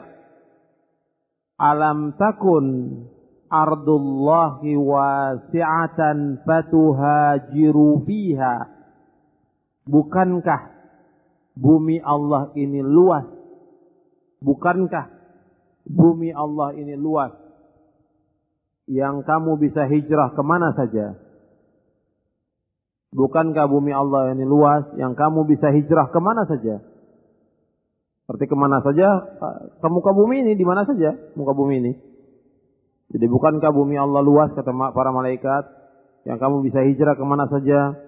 [SPEAKER 1] Alam takun ardullahi wasi'atan fatuhajiru fiha. Bukankah bumi Allah ini luas? Bukankah bumi Allah ini luas yang kamu bisa hijrah kemana saja? Bukankah bumi Allah ini luas yang kamu bisa hijrah kemana saja? Seperti kemana saja? Ke muka bumi ini, di mana saja muka bumi ini? Jadi bukankah bumi Allah luas, kata para malaikat, yang kamu bisa hijrah kemana saja?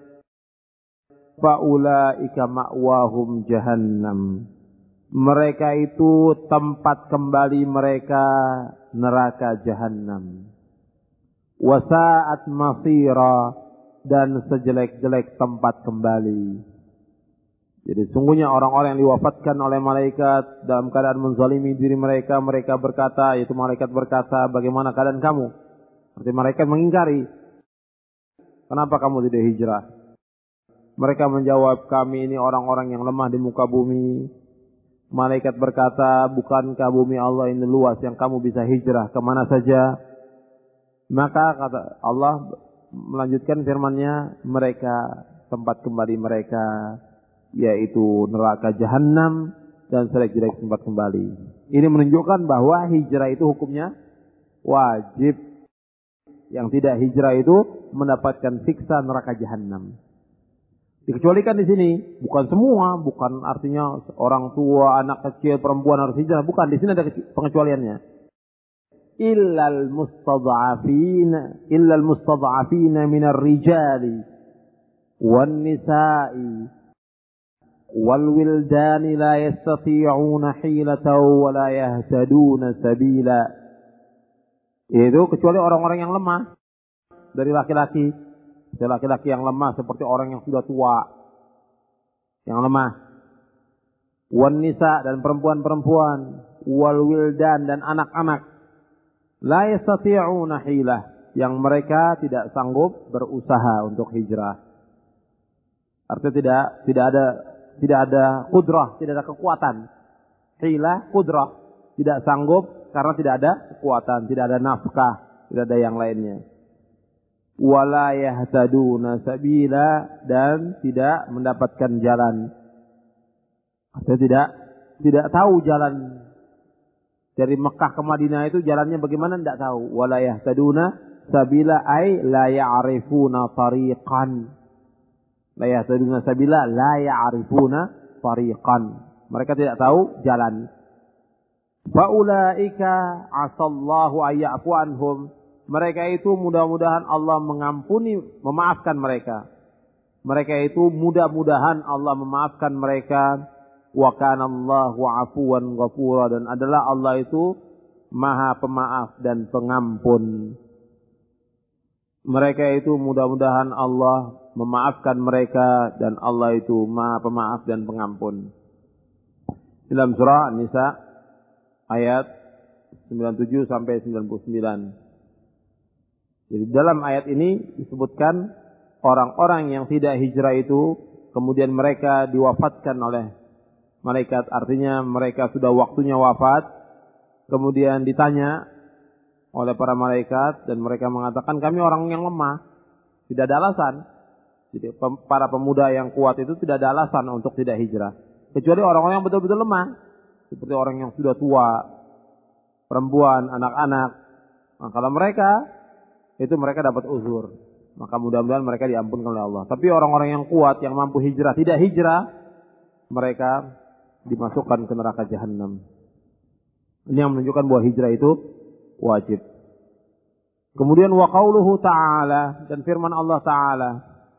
[SPEAKER 1] Faulaika ma'wahum jahannam. Mereka itu tempat kembali mereka neraka jahannam. Wasa'at masira, dan sejelek-jelek tempat kembali. Jadi sungguhnya orang-orang yang diwafatkan oleh malaikat dalam keadaan menzalimi diri mereka, mereka berkata, yaitu malaikat berkata, bagaimana keadaan kamu? Artinya malaikat mengingkari, kenapa kamu tidak hijrah? Mereka menjawab, kami ini orang-orang yang lemah di muka bumi. Malaikat berkata, bukankah bumi Allah ini luas yang kamu bisa hijrah kemana saja? Maka kata Allah melanjutkan firman-Nya, mereka tempat kembali mereka yaitu neraka jahannam dan jelek-jelek tempat kembali. Ini menunjukkan bahwa hijrah itu hukumnya wajib. Yang tidak hijrah itu mendapatkan siksa neraka jahannam. Dikecualikan di sini, bukan semua, bukan artinya orang tua, anak kecil, perempuan harus hijrah, bukan. Di sini ada pengecualiannya. Illal mustad'afina minar rijali wan nisa'i wal wildani la yastati'una hilatan wa la yahtaduna sabila. Itu kecuali orang-orang yang lemah dari laki-laki. Laki-laki yang lemah seperti orang yang sudah tua, yang lemah. Wan nisa, dan perempuan-perempuan, wal wildan, dan anak-anak. La yastati'una hilah, yang mereka tidak sanggup berusaha untuk hijrah. Artinya tidak ada qudrah, tidak ada kekuatan. Hilah, qudrah, tidak sanggup karena tidak ada kekuatan, tidak ada nafkah, tidak ada yang lainnya. Wala yahtaduna sabila, dan tidak mendapatkan jalan. Artinya tidak tahu jalan dari Mekah ke Madinah itu jalannya bagaimana, tidak tahu. Wala yahtaduna sabila ay la ya'rifuna tariqan. La yahtaduna sabila la ya'rifuna tariqan. Mereka tidak tahu jalan. Faulaika asallahu ayya'fu anhum. Mereka itu mudah-mudahan Allah mengampuni, memaafkan mereka. Mereka itu mudah-mudahan Allah memaafkan mereka. Wa kana Allahu 'afuwan ghafura, dan adalah Allah itu Maha Pemaaf dan Pengampun. Mereka itu mudah-mudahan Allah memaafkan mereka, dan Allah itu Maha Pemaaf dan Pengampun. Dalam surah An-Nisa ayat 97 sampai 99. Jadi dalam ayat ini disebutkan orang-orang yang tidak hijrah itu kemudian mereka diwafatkan oleh malaikat. Artinya mereka sudah waktunya wafat. Kemudian ditanya oleh para malaikat dan mereka mengatakan kami orang yang lemah. Tidak ada alasan. Jadi para pemuda yang kuat itu tidak ada alasan untuk tidak hijrah. Kecuali orang-orang yang betul-betul lemah. Seperti orang yang sudah tua, perempuan, anak-anak. Nah, kalau mereka itu mereka dapat uzur. Maka mudah-mudahan mereka diampunkan oleh Allah. Tapi orang-orang yang kuat, yang mampu hijrah, tidak hijrah, mereka dimasukkan ke neraka Jahannam. Ini yang menunjukkan bahwa hijrah itu wajib. Kemudian wa qauluhu ta'ala, dan firman Allah Ta'ala,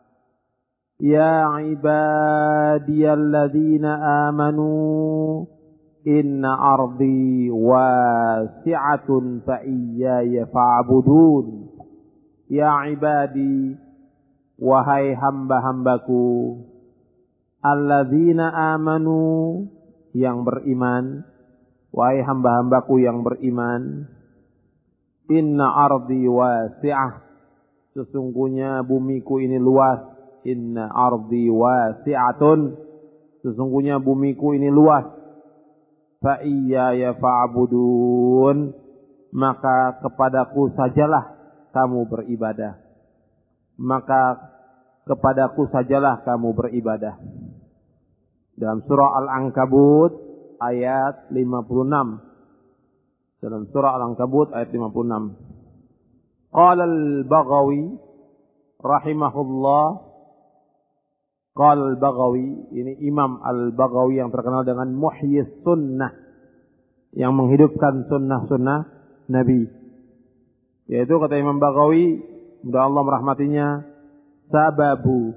[SPEAKER 1] ya ibadiyalladzina amanu inna ardi wasi'atun fa iyaya fa'budun. Ya ibadi, wahai hamba-hambaku, alladzina amanu, yang beriman, wahai hamba-hambaku yang beriman, inna ardi wasi'ah, sesungguhnya bumiku ini luas. Inna ardi wasi'atun, sesungguhnya bumiku ini luas. Fa iyaya fa'budun, maka kepadaku sajalah kamu beribadah. Maka kepadaku sajalah kamu beribadah. Dalam surah Al-Ankabut ayat 56. Dalam surah Al-Ankabut ayat 56. Qala al-Baghawi rahimahullah. Qala al-Baghawi, ini Imam Al-Baghawi yang terkenal dengan Muhyis Sunnah, yang menghidupkan sunnah-sunnah Nabi. Yaitu kata Imam Baghawi, mudah Allah merahmatinya, sababu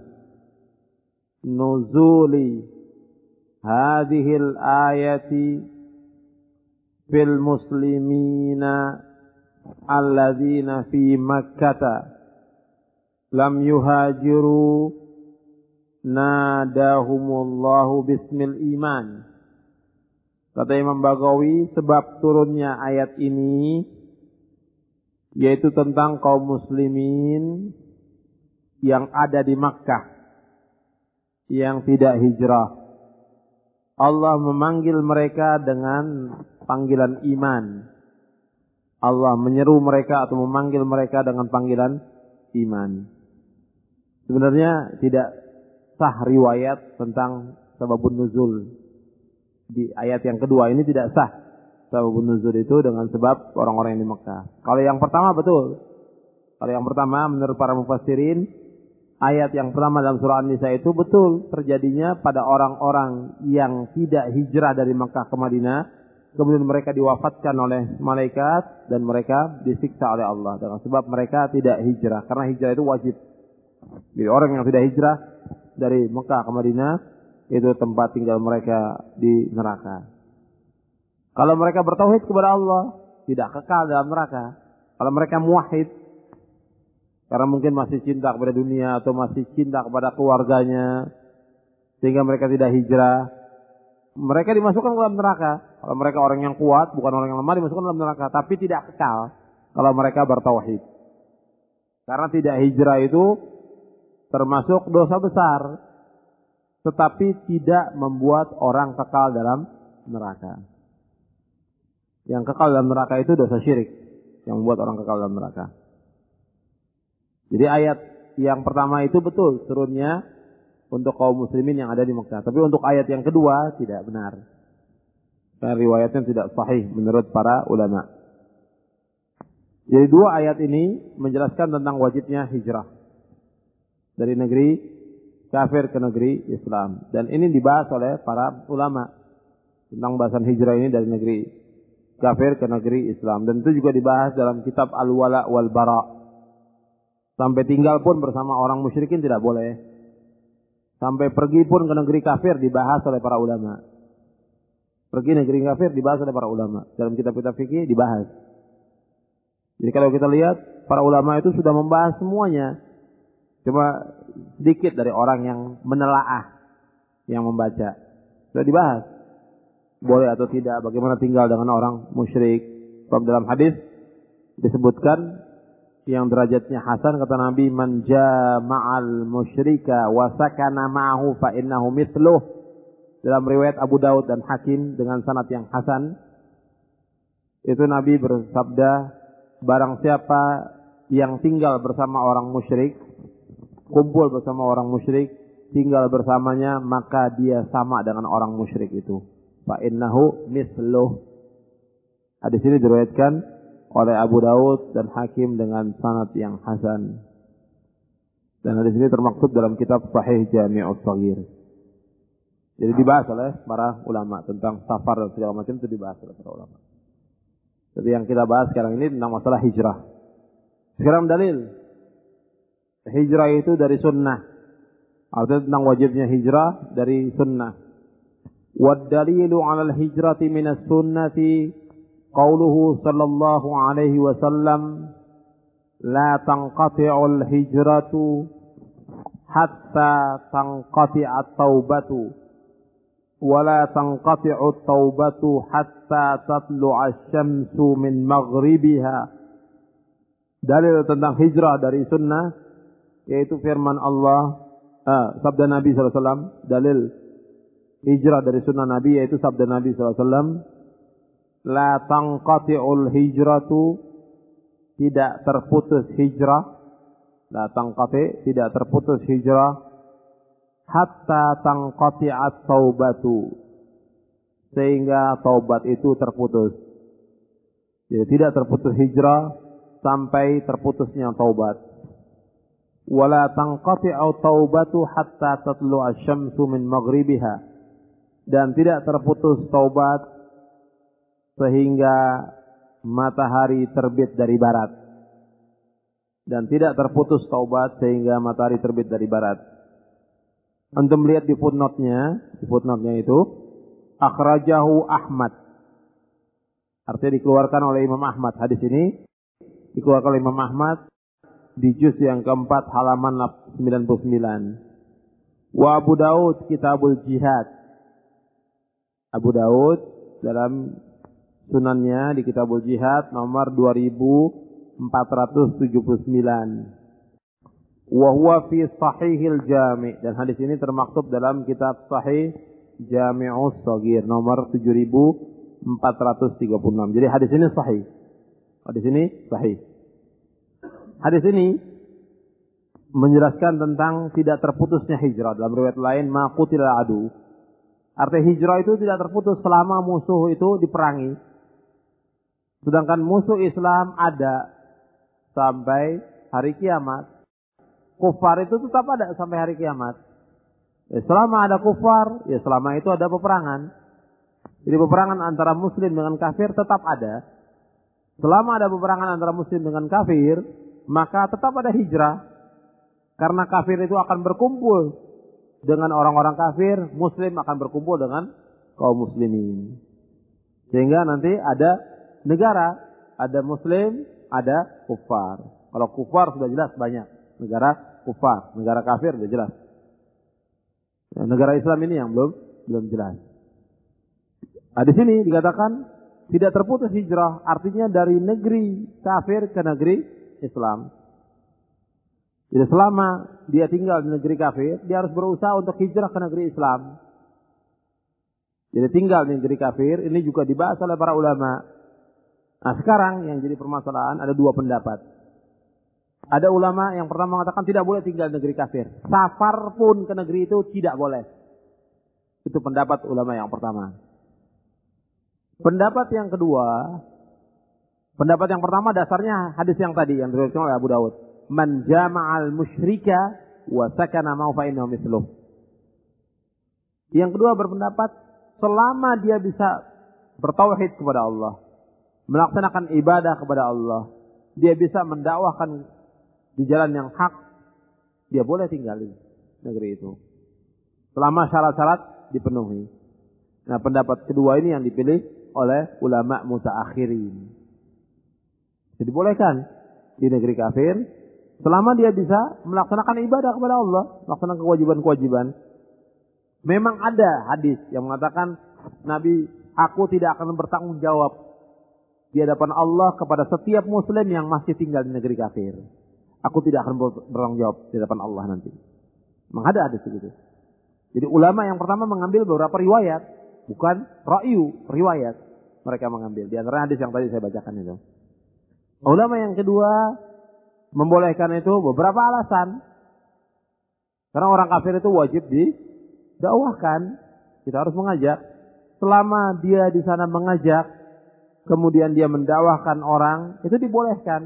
[SPEAKER 1] nuzuli hadhil ayati fil muslimina alladzina fi Makkah lam yuhajiru nadahumullahu bismil iman. Kata Imam Baghawi, sebab turunnya ayat ini yaitu tentang kaum muslimin yang ada di Makkah yang tidak hijrah. Allah memanggil mereka dengan panggilan iman. Allah menyeru mereka atau memanggil mereka dengan panggilan iman. Sebenarnya tidak sah riwayat tentang sababun nuzul. Di ayat yang kedua ini tidak sah sababun nuzul itu dengan sebab orang-orang yang di Mekah. Kalau yang pertama betul. Kalau yang pertama menurut para mufassirin, ayat yang pertama dalam surah An-Nisa itu betul terjadinya pada orang-orang yang tidak hijrah dari Mekah ke Madinah. Kemudian mereka diwafatkan oleh malaikat dan mereka disiksa oleh Allah dengan sebab mereka tidak hijrah. Karena hijrah itu wajib. Jadi orang yang tidak hijrah dari Mekah ke Madinah, itu tempat tinggal mereka di neraka. Kalau mereka bertauhid kepada Allah, tidak kekal dalam neraka. Kalau mereka muwahhid, karena mungkin masih cinta kepada dunia atau masih cinta kepada keluarganya, sehingga mereka tidak hijrah, mereka dimasukkan ke dalam neraka. Kalau mereka orang yang kuat, bukan orang yang lemah, dimasukkan ke dalam neraka. Tapi tidak kekal kalau mereka bertauhid. Karena tidak hijrah itu termasuk dosa besar, tetapi tidak membuat orang kekal dalam neraka. Yang kekal dalam neraka itu dosa syirik, yang membuat orang kekal dalam neraka. Jadi ayat yang pertama itu betul turunnya untuk kaum muslimin yang ada di Mekah. Tapi untuk ayat yang kedua tidak benar. Karena riwayatnya tidak sahih menurut para ulama. Jadi dua ayat ini menjelaskan tentang wajibnya hijrah dari negeri kafir ke negeri Islam. Dan ini dibahas oleh para ulama tentang bahasan hijrah ini dari negeri kafir ke negeri Islam. Dan itu juga dibahas dalam kitab Al-Wala wal Bara. Sampai tinggal pun bersama orang musyrikin tidak boleh. Sampai pergi pun ke negeri kafir dibahas oleh para ulama. Pergi negeri kafir dibahas oleh para ulama. Dalam kitab-kitab fikih dibahas. Jadi kalau kita lihat, para ulama itu sudah membahas semuanya. Cuma sedikit dari orang yang menelaah, yang membaca. Sudah dibahas. Boleh atau tidak, bagaimana tinggal dengan orang musyrik. Sebab dalam hadis disebutkan, yang derajatnya hasan kata Nabi, man jama'al musyrika wa sakana ma'ahu fa innahu mithluh. Dalam riwayat Abu Daud dan Hakim dengan sanad yang hasan, itu Nabi bersabda, barang siapa yang tinggal bersama orang musyrik, kumpul bersama orang musyrik, tinggal bersamanya, maka dia sama dengan orang musyrik itu. Fa innahu mithluh. Hadis ini diriwayatkan oleh Abu Daud dan Hakim dengan sanad yang hasan. Dan hadis ini termaktub dalam kitab Sahih Jami'us Shaghir. Jadi dibahas oleh para ulama tentang safar dan segala macam, itu dibahas oleh para ulama. Jadi yang kita bahas sekarang ini tentang masalah hijrah. Sekarang dalil. Hijrah itu dari sunnah. Artinya tentang wajibnya hijrah dari sunnah. Wad dalilu 'alal hijrati minas sunnati qauluhu sallallahu alaihi wasallam, la tanqati'ul hijratu hatta tanqati'at taubatu wa la tanqati'ut taubatu hatta tatlu'asy syamsu min maghribiha. Dalil tentang hijrah dari sunnah yaitu firman Allah, sabda Nabi sallallahu alaihi wasallam. Dalil hijrah dari sunnah Nabi yaitu sabda Nabi sallallahu alaihi wasallam, la tanqati'ul hijratu, tidak terputus hijrah. La tanqati', tidak terputus hijrah. Hatta tanqati'at taubatu, sehingga taubat itu terputus. Jadi tidak terputus hijrah sampai terputusnya taubat. Wala tanqati'u taubatu hatta tatlu'a syamsu min maghribiha, dan tidak terputus taubat sehingga matahari terbit dari barat. Dan tidak terputus taubat sehingga matahari terbit dari barat. Antum melihat di footnote-nya itu, akhrajahu Ahmad. Artinya dikeluarkan oleh Imam Ahmad. Hadis ini dikeluarkan oleh Imam Ahmad di juz yang keempat halaman 99. Wa Abu Daud Kitabul Jihad. Abu Daud dalam sunannya di Kitabul Jihad nomor 2479. Wa huwa fi Sahihil Jami', dan hadis ini termaktub dalam kitab Sahih Jami'us Shaghir nomor 7436. Jadi hadis ini sahih. Hadis ini sahih. Hadis ini menjelaskan tentang tidak terputusnya hijrah. Dalam riwayat lain, ma qutilal adu. Arti hijrah itu tidak terputus selama musuh itu diperangi. Sedangkan musuh Islam ada sampai hari kiamat. Kufar itu tetap ada sampai hari kiamat. Ya, selama ada kufar, ya selama itu ada peperangan. Jadi peperangan antara muslim dengan kafir tetap ada. Selama ada peperangan antara muslim dengan kafir, maka tetap ada hijrah.
[SPEAKER 2] Karena kafir itu akan berkumpul dengan orang-orang kafir, muslim akan berkumpul dengan kaum muslimin. Sehingga nanti ada negara, ada muslim, ada kufar. Kalau kufar sudah jelas banyak. Negara kufar, negara kafir sudah jelas. Nah, negara Islam ini yang belum jelas. Nah, di sini dikatakan tidak terputus hijrah, artinya dari negeri kafir ke negeri Islam. Jadi selama dia tinggal di negeri kafir, dia harus berusaha untuk hijrah ke negeri Islam. Jadi tinggal di negeri kafir, ini juga dibahas oleh para ulama. Nah sekarang yang jadi permasalahan ada dua pendapat. Ada ulama yang pertama mengatakan tidak boleh tinggal di negeri kafir. Safar pun ke negeri itu tidak boleh. Itu pendapat ulama yang pertama. Pendapat yang kedua, pendapat yang pertama dasarnya hadis yang tadi yang diriwayatkan oleh Abu Daud. Man jama'al musyrika wa sakana ma fa innahu mithluh. Yang kedua berpendapat selama dia bisa bertauhid kepada Allah, melaksanakan ibadah kepada Allah, dia bisa mendakwahkan di jalan yang hak, dia boleh tinggal di negeri itu. Selama syarat-syarat dipenuhi. Nah, pendapat kedua ini yang dipilih oleh ulama mutaakhirin. Jadi bolehkan di negeri kafir selama dia bisa melaksanakan ibadah kepada Allah, melaksanakan kewajiban-kewajiban. Memang ada hadis yang mengatakan Nabi, aku tidak akan bertanggung jawab di hadapan Allah kepada setiap muslim yang masih tinggal di negeri kafir. Aku tidak akan bertanggung jawab di hadapan Allah nanti. Memang ada hadis begitu. Jadi ulama yang pertama mengambil beberapa riwayat, bukan ra'yu, riwayat mereka mengambil. Di antara hadis yang tadi saya bacakan itu. Ulama yang kedua membolehkan itu beberapa alasan. Karena orang kafir itu wajib didakwahkan. Kita harus mengajak. Selama dia di sana mengajak, kemudian dia mendakwahkan orang, itu dibolehkan.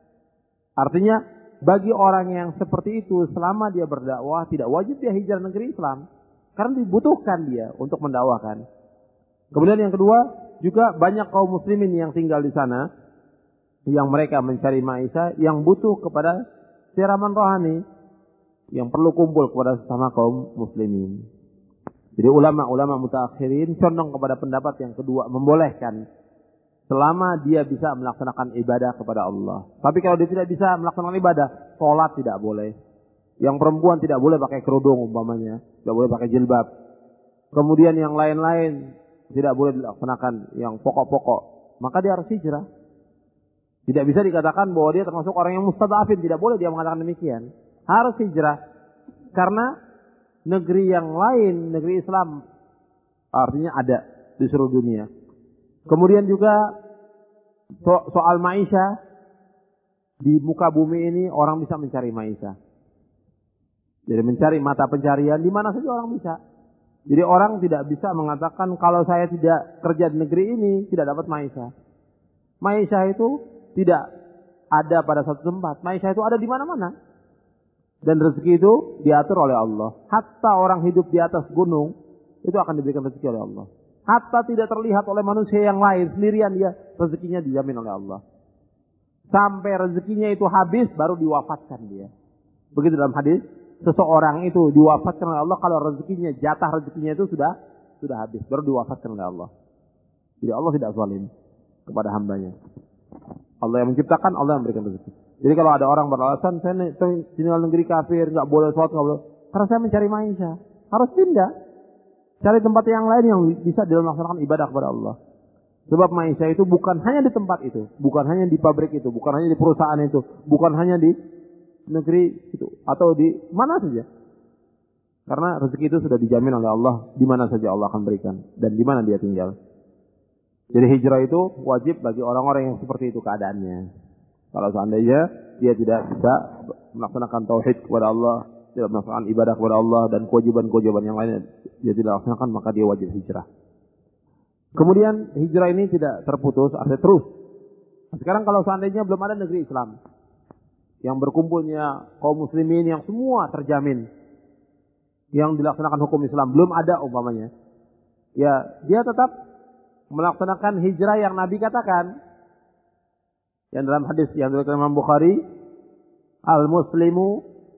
[SPEAKER 2] Artinya bagi orang yang seperti itu, selama dia berdakwah, tidak wajib dia hijrah negeri Islam. Karena dibutuhkan dia untuk mendakwahkan. Kemudian yang kedua, juga banyak kaum muslimin yang tinggal di sana, yang mereka mencari maisha, yang butuh kepada siraman rohani, yang perlu kumpul kepada sesama kaum muslimin. Jadi ulama-ulama mutaakhirin condong kepada pendapat yang kedua, membolehkan selama dia bisa melaksanakan ibadah kepada Allah. Tapi kalau dia tidak bisa melaksanakan ibadah, sholat tidak boleh. Yang perempuan tidak boleh pakai kerudung umpamanya, tidak boleh pakai jilbab. Kemudian yang lain-lain tidak boleh dilaksanakan, yang pokok-pokok. Maka dia harus hijrah. Tidak bisa dikatakan bahwa dia termasuk orang yang mustadafin, tidak boleh dia mengatakan demikian. Harus hijrah. Karena negeri yang lain, negeri Islam, artinya ada di seluruh dunia. Kemudian juga soal maisha, di muka bumi ini orang bisa mencari maisha. Jadi mencari mata pencarian di mana saja orang bisa. Jadi orang tidak bisa mengatakan kalau saya tidak kerja di negeri ini tidak dapat maisha. Maisha itu tidak ada pada satu tempat. Maisha itu ada di mana-mana. Dan rezeki itu diatur oleh Allah. Hatta orang hidup di atas gunung itu akan diberikan rezeki oleh Allah. Hatta tidak terlihat oleh manusia yang lain, sendirian dia, rezekinya dijamin oleh Allah. Sampai rezekinya itu habis baru diwafatkan dia. Begitu dalam hadis, seseorang itu diwafatkan oleh Allah kalau rezekinya, jatah rezekinya itu sudah habis, baru diwafatkan oleh Allah. Jadi Allah tidak zalim kepada hambanya. Allah yang menciptakan, Allah yang memberikan rezeki. Jadi kalau ada orang beralasan, saya tinggal negeri kafir, nggak boleh sholat, nggak boleh, karena saya mencari maisha, harus pindah, cari tempat yang lain yang bisa dilaksanakan ibadah kepada Allah. Sebab maisha itu bukan hanya di tempat itu, bukan hanya di pabrik itu, bukan hanya di perusahaan itu, bukan hanya di negeri itu atau di mana saja. Karena rezeki itu sudah dijamin oleh Allah, di mana saja Allah akan berikan dan di mana dia tinggal. Jadi hijrah itu wajib bagi orang-orang yang seperti itu keadaannya. Kalau seandainya dia tidak bisa melaksanakan tauhid kepada Allah, tidak melaksanakan ibadah kepada Allah dan kewajiban-kewajiban yang lainnya dia tidak laksanakan, maka dia wajib hijrah. Kemudian hijrah ini tidak terputus, artinya terus. Sekarang kalau seandainya belum ada negeri Islam yang berkumpulnya kaum muslimin yang semua terjamin, yang dilaksanakan hukum Islam, belum ada umpamanya, ya dia tetap melaksanakan hijrah yang Nabi katakan. Yang dalam hadis yang diriwayatkan Imam Bukhari, al-muslimu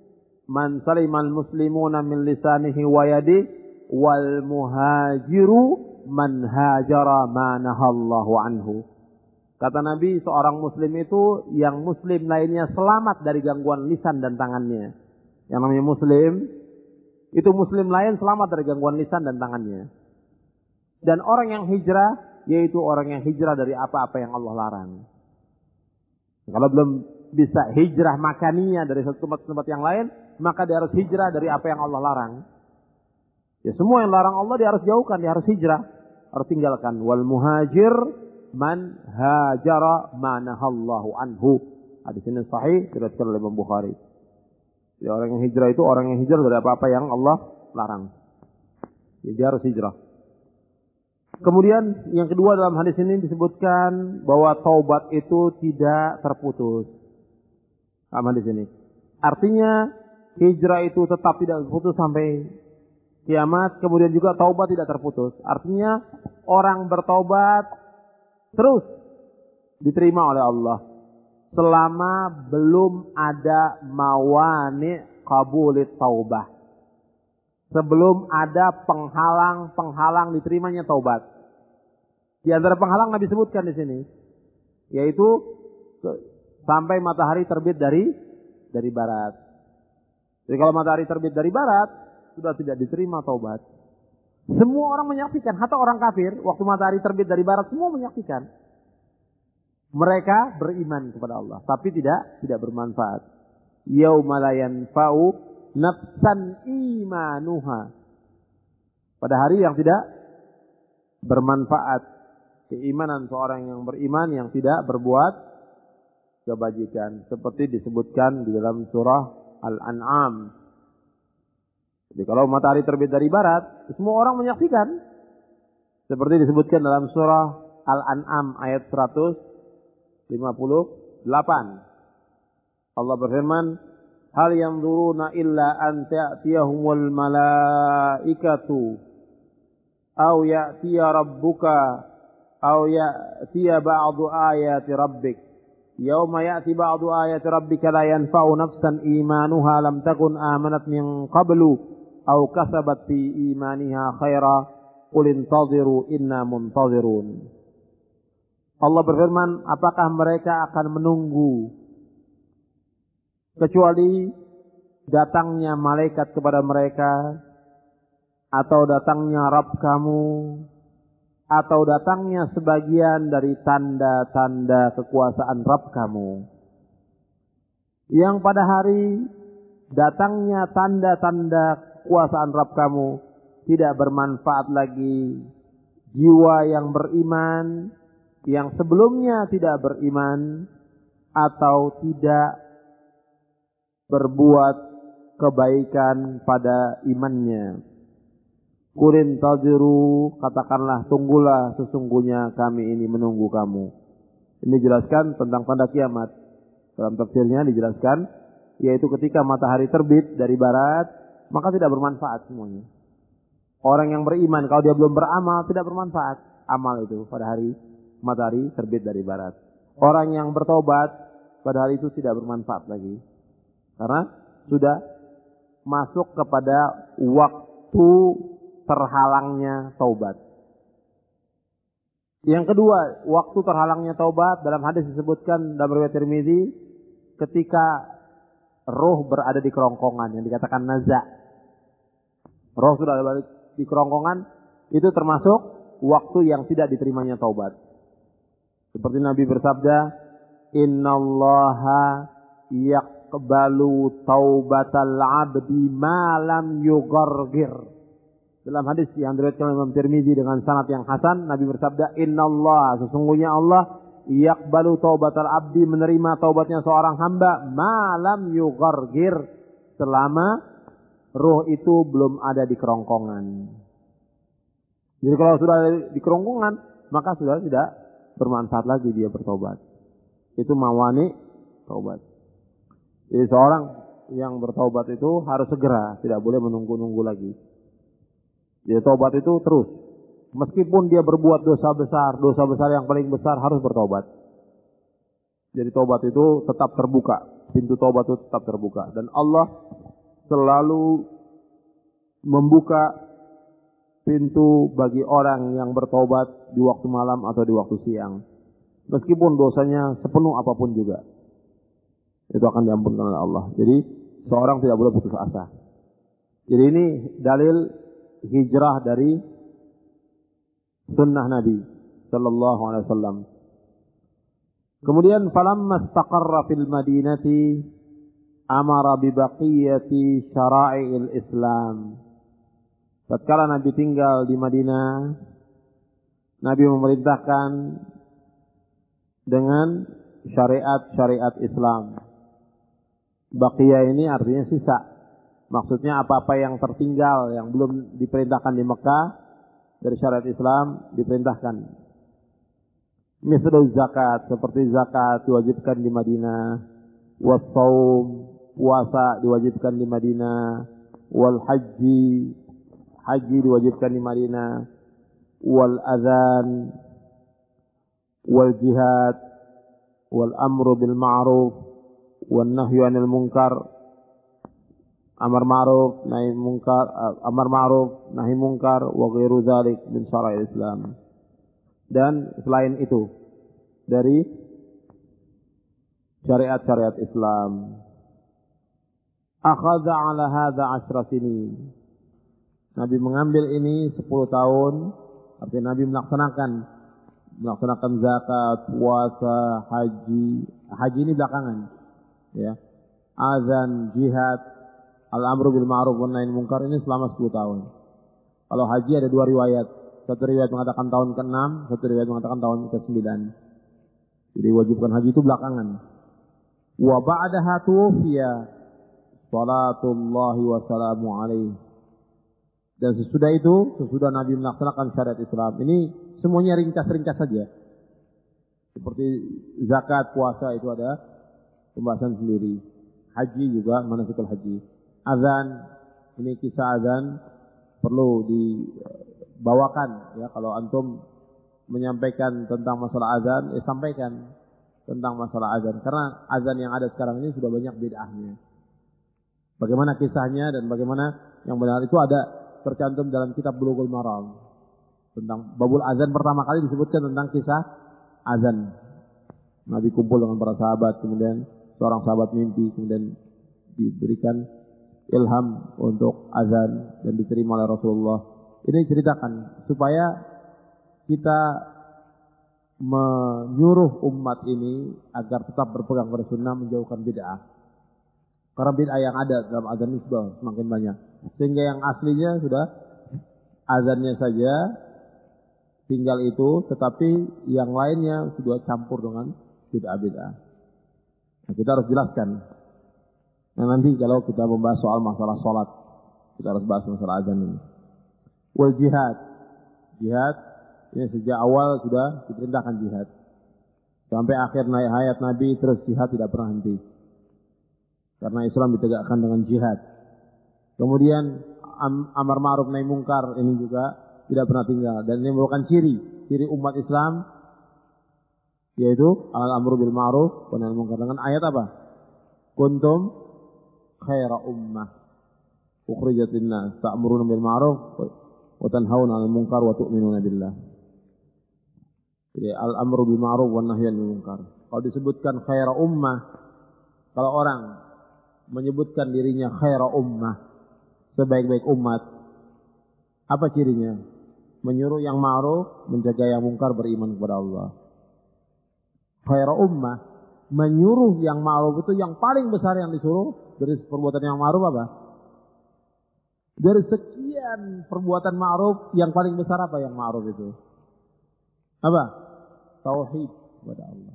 [SPEAKER 2] man salimal muslimuna min lisanihi wa yadihi wal muhajiru man hajara ma nahallahu anhu. Kata Nabi, seorang muslim itu yang muslim lainnya selamat dari gangguan lisan dan tangannya. Yang namanya muslim, itu muslim lain selamat dari gangguan lisan dan tangannya. Dan orang yang hijrah, yaitu orang yang hijrah dari apa-apa yang Allah larang. Kalau belum bisa hijrah makaniyah dari satu tempat ke tempat yang lain, maka dia harus hijrah dari apa yang Allah larang. Ya, semua yang larang Allah dia harus jauhkan, dia harus hijrah, harus tinggalkan. Wal muhajir man hajara ma nahallahu anhu. Hadis ini sahih, diriwayatkan oleh Imam Bukhari. Jadi orang yang hijrah itu orang yang hijrah dari apa-apa yang Allah larang. Jadi dia harus hijrah. Kemudian yang kedua dalam hadis ini disebutkan bahwa taubat itu tidak terputus. Dalam hadis ini. Artinya hijrah itu tetap tidak terputus sampai kiamat. Kemudian juga taubat tidak terputus. Artinya orang bertaubat terus diterima oleh Allah selama belum ada mawani qabulit taubah. Sebelum ada penghalang diterimanya taubat. Di antara penghalang Nabi sebutkan di sini, yaitu sampai matahari terbit dari barat. Jadi kalau matahari terbit dari barat, sudah tidak diterima taubat. Semua orang menyaksikan, hatta orang kafir, waktu matahari terbit dari barat, semua menyaksikan. Mereka beriman kepada Allah, tapi tidak bermanfaat. Yauma la yanfa'u nafsan imanuha. Pada hari yang tidak bermanfaat. Keimanan seorang yang beriman yang tidak berbuat kebajikan. Seperti disebutkan di dalam surah Al-An'am. Jadi kalau matahari terbit dari barat, semua orang menyaksikan. Seperti disebutkan dalam surah Al-An'am ayat 158. Allah berfirman, hal yanzuruna illa an ta'tiyahumul malaikatu aw ya'tiya rabbuka aw ya'tiya ba'du ayati rabbik. Yauma ya'ti ba'du ayati rabbika la yanfa'u nafsan imanuha lam takun amanat min qablu aw kasabat fi imaniha khaira qul intaziru inna muntazirun. Allah berfirman, apakah mereka akan menunggu kecuali datangnya malaikat kepada mereka, atau datangnya Rabb kamu, atau datangnya sebagian dari tanda-tanda kekuasaan Rabb kamu. Yang pada hari datangnya tanda-tanda kekuasaan Rabb kamu tidak bermanfaat lagi jiwa yang beriman, yang sebelumnya tidak beriman atau tidak berbuat kebaikan pada imannya. Qul intaziru, katakanlah tunggulah, sesungguhnya kami ini menunggu kamu. Ini jelaskan tentang tanda kiamat. Dalam tafsirnya dijelaskan, yaitu ketika matahari terbit dari barat, maka tidak bermanfaat semuanya. Orang yang beriman, kalau dia belum beramal, tidak bermanfaat amal itu pada hari matahari terbit dari barat. Orang yang bertobat, pada hari itu tidak bermanfaat lagi. Karena sudah masuk kepada waktu terhalangnya taubat. Yang kedua, waktu terhalangnya taubat dalam hadis disebutkan dalam riwayat Tirmizi ketika roh berada di kerongkongan yang dikatakan naza. Roh sudah ada di kerongkongan, itu termasuk waktu yang tidak diterimanya taubat. Seperti Nabi bersabda, innallaha yaqbalu taubatal abdi ma lam yughargir. Dalam hadis yang diriwayatkan oleh Imam Tirmizi dengan sanad yang hasan, Nabi bersabda, innallaha, sesungguhnya Allah yaqbalu taubatal abdi, menerima taubatnya seorang hamba ma lam yughargir, selama roh itu belum ada di kerongkongan. Jadi kalau sudah ada di kerongkongan, maka sudah tidak bermanfaat lagi dia bertobat. Itu mawani taubat. Jadi seorang yang bertobat itu harus segera, tidak boleh menunggu-nunggu lagi. Jadi tobat itu terus. Meskipun dia berbuat dosa besar yang paling besar harus bertobat. Jadi tobat itu tetap terbuka. Pintu tobat itu tetap terbuka. Dan Allah selalu membuka pintu bagi orang yang bertobat di waktu malam atau di waktu siang. Meskipun dosanya sepenuh apapun juga. Itu akan diampunkan oleh Allah. Jadi seorang tidak boleh putus asa. Jadi ini dalil hijrah dari sunnah Nabi sallallahu alaihi wasallam. Kemudian falamma istaqarra fil madinati amara bi baqiyati syara'il Islam. Tatkala Nabi tinggal di Madinah, Nabi memerintahkan dengan syariat-syariat Islam. Baqiyah ini artinya sisa. Maksudnya apa-apa yang tertinggal, yang belum diperintahkan di Mekah dari syariat Islam diperintahkan. Misal zakat, seperti zakat diwajibkan di Madinah, was-shaum, puasa diwajibkan di Madinah, wal haji, haji diwajibkan di Madinah, wal adzan, wal jihad, wal amru bil ma'ruf, wan nahyu 'anil munkar, amar ma'ruf, nahi munkar, amar ma'ruf, nahi munkar, wa ghairu dzalik min syara'il Islam. Dan selain itu dari syariat-syariat Islam. Akhadha 'ala hadza 10 sinin. Nabi mengambil ini 10 tahun, artinya Nabi melaksanakan zakat, puasa, haji. Haji ini belakangan, ya. Azan, jihad, al-amru bil ma'ruf wan nahi munkar ini selama 10 tahun. Kalau haji ada 2 riwayat. Satu riwayat mengatakan tahun ke-6, satu riwayat mengatakan tahun ke-9. Jadi wajibkan haji itu belakangan. Wa ba'daha tuwfiya salatullahi wa salamu alaihi. Dan sesudah itu, sesudah Nabi melaksanakan syariat Islam, ini semuanya ringkas-ringkas saja. Seperti zakat, puasa itu ada pembahasan sendiri. Haji juga, manasikul haji. Azan, ini kisah azan perlu dibawakan. Ya, kalau antum menyampaikan tentang masalah azan, sampaikan tentang masalah azan. Karena azan yang ada sekarang ini sudah banyak bid'ahnya. Bagaimana kisahnya dan bagaimana yang benar itu ada tercantum dalam kitab Bulughul Maram. Tentang babul azan pertama kali disebutkan tentang kisah azan. Nabi kumpul dengan para sahabat, kemudian seorang sahabat mimpi, kemudian diberikan ilham untuk azan dan diterima oleh Rasulullah. Ini ceritakan supaya kita menyuruh umat ini agar tetap berpegang pada sunnah, menjauhkan bid'ah. Karena bid'ah yang ada dalam azan ini sudah semakin banyak. Sehingga yang aslinya sudah azannya saja tinggal itu, tetapi yang lainnya sudah campur dengan bid'ah-bid'ah. Nah, kita harus jelaskan. Nah, nanti kalau kita membahas soal masalah sholat, kita harus bahas masalah azan ini. Wal jihad. Jihad, ini sejak awal sudah diperintahkan jihad. Sampai akhir hayat Nabi terus jihad tidak pernah henti. Karena Islam ditegakkan dengan jihad. Kemudian amar ma'ruf nahi munkar ini juga tidak pernah tinggal. Dan ini merupakan ciri umat Islam, yaitu al-amru bil ma'ruf wa nahi munkar. Dengan ayat apa? Kuntum khaira ummah ukhrijat lin-nas ta'muruna bil ma'ruf wa tanhauna 'anil munkar wa tu'minuna billah. Jadi al-amru bil ma'ruf wa nahyi 'anil munkar. Kalau disebutkan khaira ummah, kalau orang menyebutkan dirinya khaira ummah, sebaik-baik umat, apa cirinya? Menyuruh yang ma'ruf, mencegah yang munkar, beriman kepada Allah. Khaira ummah, menyuruh yang ma'ruf itu yang paling besar yang disuruh dari perbuatan yang ma'ruf apa? Dari sekian perbuatan ma'ruf yang paling besar apa yang ma'ruf itu? Apa? Tauhid kepada Allah.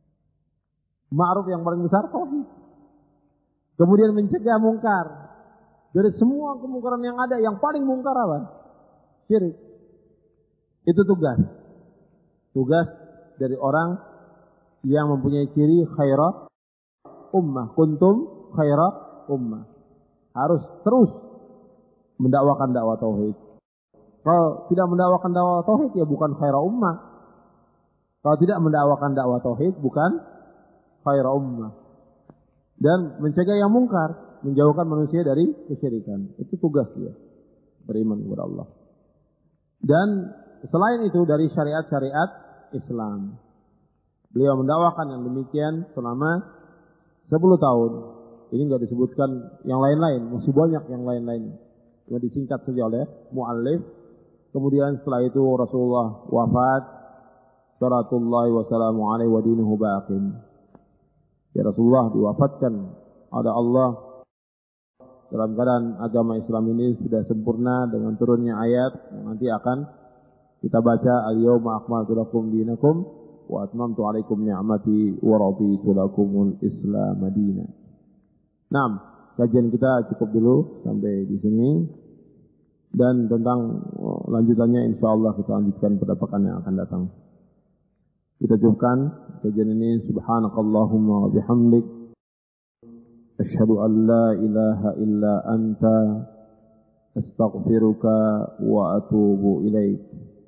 [SPEAKER 2] Ma'ruf yang paling besar tauhid. Kemudian mencegah mungkar. Dari semua kemungkaran yang ada, yang paling mungkar apa? Syirik. Itu tugas. Tugas dari orang yang mempunyai ciri khaira ummah. Kuntum khaira ummah. Harus terus mendakwakan dakwah tauhid. Kalau tidak mendakwakan dakwah tauhid, ya bukan khaira ummah. Kalau tidak mendakwakan dakwah tauhid, bukan khaira ummah. dan mencegah yang mungkar, menjauhkan manusia dari kesyirikan. Itu tugas dia, beriman kepada Allah. Dan selain itu dari syariat-syariat Islam, beliau mendakwakan yang demikian selama 10 tahun. Ini enggak disebutkan yang lain-lain, masih banyak yang lain-lain. Cuma disingkat saja oleh muallif. Kemudian setelah itu Rasulullah wafat, sallallahu wasallamu alaihi wa dinuhu baqin. Ya, Rasulullah diwafatkan oleh Allah dalam keadaan agama Islam ini sudah sempurna dengan turunnya ayat yang nanti akan kita baca, al-yawma akmaltu lakum dinakum wa atmamtu alaikum ni'mati wa raditu lakumul Islam madina. Nah, kajian kita cukup dulu sampai di sini. Dan tentang lanjutannya insyaallah kita lanjutkan pada pekan yang akan datang. Kita cukupkan kajian ini. Subhanakallahumma wa bihamdik, asyhadu an la ilaha illa anta, astaghfiruka wa atubu ilaik.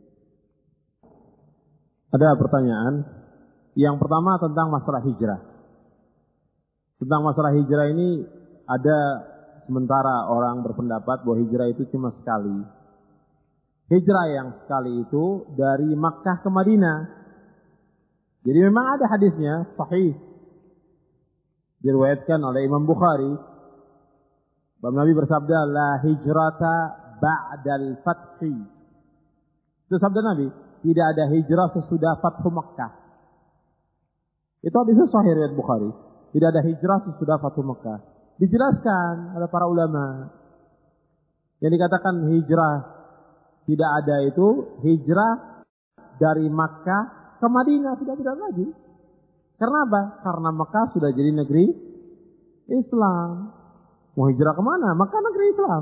[SPEAKER 2] Ada pertanyaan. Yang pertama tentang masalah hijrah. Tentang masalah hijrah ini ada sementara orang berpendapat bahwa hijrah itu cuma sekali. Hijrah yang sekali itu dari Makkah ke Madinah. Jadi memang ada hadisnya sahih, diriwayatkan oleh Imam Bukhari. Bahwa Nabi bersabda, la hijrata ba'dal fathi. Itu sabda Nabi, tidak ada hijrah sesudah Fathu Makkah. Itu hadisnya sahih riwayat Bukhari. Tidak ada hijrah sesudah Fathu Makkah. Dijelaskan oleh para ulama. Yang dikatakan hijrah tidak ada itu hijrah dari Makkah ke Madinah, sudah tidak lagi. Karena apa? Karena Makkah sudah jadi negeri Islam. Mau hijrah kemana? Makkah negeri Islam.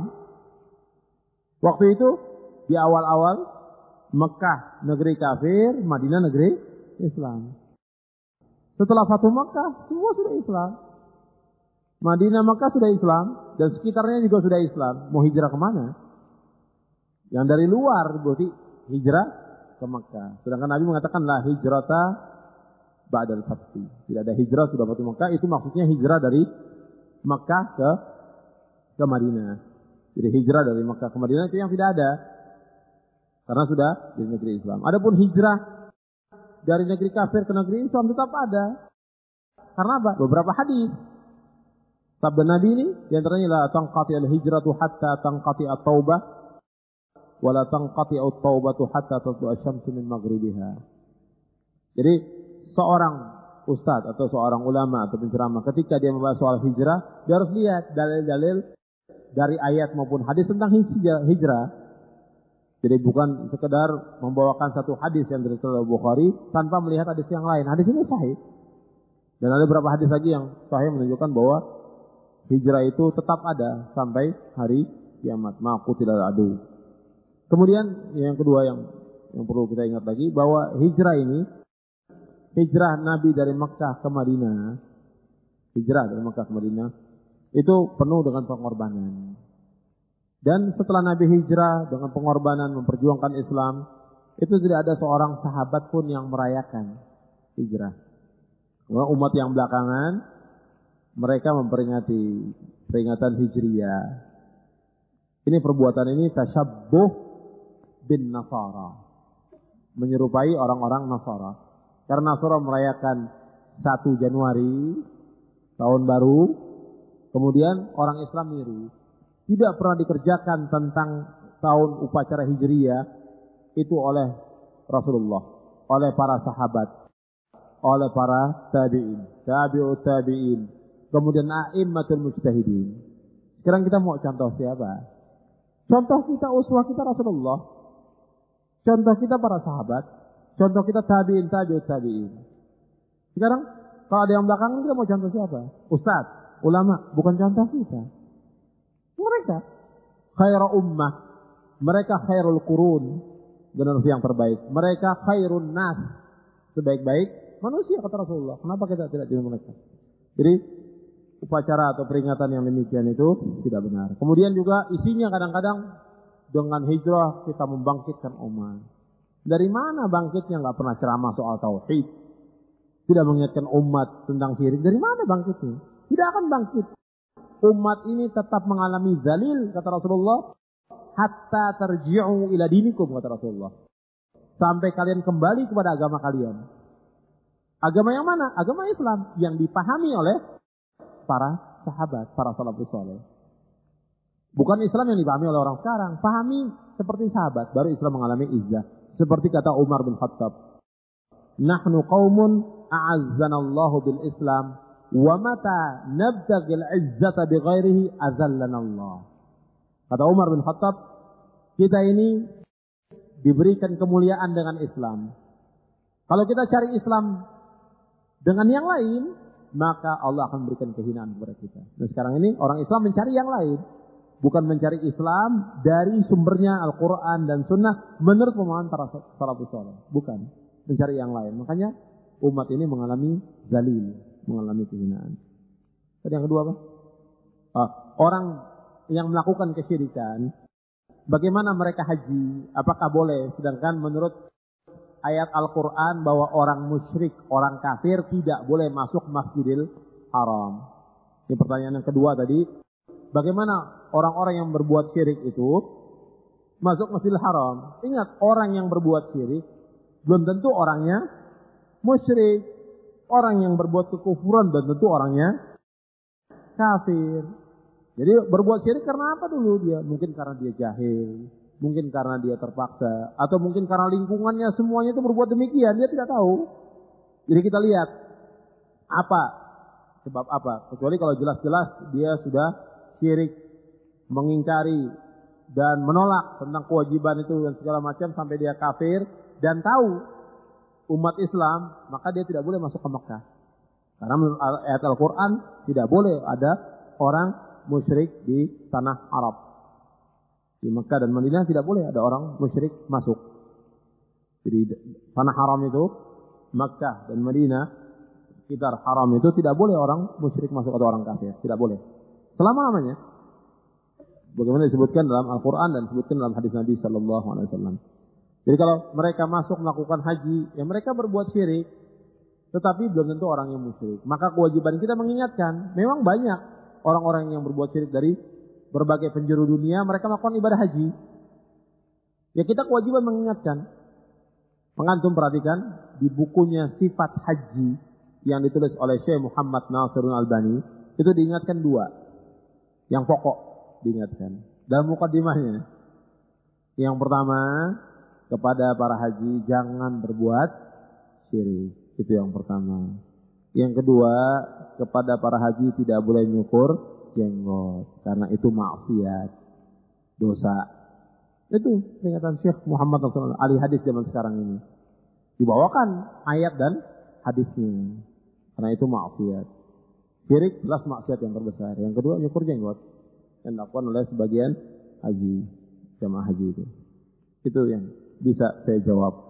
[SPEAKER 2] Waktu itu di awal-awal Makkah negeri kafir, Madinah negeri Islam. Setelah Fathu Makkah semua sudah Islam. Madinah, Makkah sudah Islam dan sekitarnya juga sudah Islam. Mau hijrah kemana? Yang dari luar berarti hijrah ke Makkah. Sedangkan Nabi mengatakan la hijrata ba'dal fathi. Tidak ada hijrah sudah Fathu Makkah. Itu maksudnya hijrah dari Makkah ke Madinah. Jadi hijrah dari Makkah ke Madinah itu yang tidak ada. Karena sudah di negeri Islam. Adapun hijrah dari negeri kafir ke negeri Islam tetap ada. Karena apa? Beberapa hadis. Sabda Nabi ini diantaranya la tanqati al-hijratu hatta tanqati at-taubah wa la tanqati at-taubatu hatta tatlu'a asy-syamsu min maghribiha. Jadi seorang ustaz atau seorang ulama atau penceramah ketika dia membahas soal hijrah, dia harus lihat dalil-dalil dari ayat maupun hadis tentang hijrah. Jadi bukan sekedar membawakan satu hadis yang diriwayatkan oleh Bukhari tanpa melihat hadis yang lain. Hadis ini sahih. Dan ada beberapa hadis lagi yang sahih menunjukkan bahwa hijrah itu tetap ada sampai hari kiamat. Ma'ku tidak adu. Kemudian yang kedua yang perlu kita ingat lagi bahwa hijrah ini, hijrah Nabi dari Makkah ke Madinah, hijrah dari Makkah ke Madinah itu penuh dengan pengorbanan. Dan setelah Nabi hijrah dengan pengorbanan memperjuangkan Islam, itu tidak ada seorang sahabat pun yang merayakan hijrah. Umat yang belakangan mereka memperingati peringatan Hijriyah. Ini perbuatan ini tasyabbuh bin Nasara. Menyerupai orang-orang Nasara. Karena Nasara merayakan 1 Januari, tahun baru. Kemudian orang Islam niru. Tidak pernah dikerjakan tentang tahun upacara Hijriyah itu oleh Rasulullah. Oleh para sahabat. Oleh para tabi'in. Tabi'ut tabi'in. Kemudian a'immatul mujtahidin. Sekarang kita mau contoh siapa? Contoh kita, uswah kita Rasulullah. Contoh kita para sahabat. Contoh kita tabi'in, tabi'ut tabi'in. Sekarang kalau ada yang belakangan kita mau contoh siapa? Ustaz, ulama, bukan contoh kita. Mereka khairul ummah. Mereka khairul qurun. Generasi yang terbaik. Mereka khairun nas. Sebaik-baik manusia kata Rasulullah. Kenapa kita tidak jadi mereka? Jadi upacara atau peringatan yang demikian itu tidak benar. Kemudian juga isinya kadang-kadang dengan hijrah kita membangkitkan umat. Dari mana bangkitnya? Nggak pernah ceramah soal tauhid. Tidak mengingatkan umat tentang syirik. Dari mana bangkitnya? Tidak akan bangkit. Umat ini tetap mengalami zalil, kata Rasulullah, hatta tarji'u ila dinikum, kata Rasulullah. Sampai kalian kembali kepada agama kalian. Agama yang mana? Agama Islam yang dipahami oleh para sahabat, para salafus saleh. Bukan Islam yang dipahami oleh orang sekarang. Pahami seperti sahabat, baru Islam mengalami izzah. Seperti kata Umar bin Khattab, nahnu qaumun a'azzanallahu bil Islam, wa mata nabtaghil izzata bi ghairihi azallanallah. Kata Umar bin Khattab, kita ini diberikan kemuliaan dengan Islam. Kalau kita cari Islam dengan yang lain, maka Allah akan memberikan kehinaan kepada kita. Nah sekarang ini orang Islam mencari yang lain. Bukan mencari Islam dari sumbernya Al-Quran dan Sunnah menurut pemahaman para salafus saleh. Bukan. Mencari yang lain. Makanya umat ini mengalami zalil. Mengalami kehinaan. Tadi yang kedua apa? Orang yang melakukan kesyirikan. Bagaimana mereka haji? Apakah boleh? Sedangkan menurut ayat Al-Quran bahwa orang musyrik, orang kafir tidak boleh masuk Masjidil Haram. Ini pertanyaan yang kedua tadi. Bagaimana orang-orang yang berbuat syirik itu masuk Masjidil Haram? Ingat, orang yang berbuat syirik belum tentu orangnya musyrik. Orang yang berbuat kekufuran belum tentu orangnya kafir. Jadi berbuat syirik karena apa dulu dia? Mungkin karena dia jahil, mungkin karena dia terpaksa, atau mungkin karena lingkungannya semuanya itu berbuat demikian, dia tidak tahu. Jadi kita lihat apa sebab apa. Kecuali kalau jelas-jelas dia sudah syirik, mengingkari dan menolak tentang kewajiban itu dan segala macam sampai dia kafir dan tahu umat Islam, maka dia tidak boleh masuk ke Mekah. Karena menurut ayat Al-Quran tidak boleh ada orang musyrik di tanah Arab. Di Mekah dan Madinah tidak boleh ada orang musyrik masuk. Jadi tanah haram itu, Mekah dan Madinah, sekitar haram itu tidak boleh orang musyrik masuk atau orang kafir. Tidak boleh. Selama-lamanya. Bagaimana disebutkan dalam Al-Quran dan disebutkan dalam hadis Nabi SAW. Jadi kalau mereka masuk melakukan haji, ya mereka berbuat syirik, tetapi belum tentu orang yang musyrik. Maka kewajiban kita mengingatkan, memang banyak orang-orang yang berbuat syirik dari berbagai penjuru dunia, mereka melakukan ibadah haji. Ya kita kewajiban mengingatkan. Pengantum perhatikan, di bukunya Sifat Haji yang ditulis oleh Syekh Muhammad Nasirun Albani, itu diingatkan dua. Yang pokok diingatkan. Dalam mukadimahnya. Yang pertama, kepada para haji jangan berbuat syirik. Itu yang pertama. Yang kedua, kepada para haji tidak boleh nyukur jenggot. Karena itu maksiat. Dosa. Itu peringatan Syekh Muhammad SAW. Ahli hadis zaman sekarang ini. Dibawakan ayat dan hadisnya. Karena itu maksiat. Syirik jelas maksiat yang terbesar. Yang kedua nyukur jenggot yang dilakukan oleh sebagian haji, jamaah haji itu. Itu yang bisa saya jawab.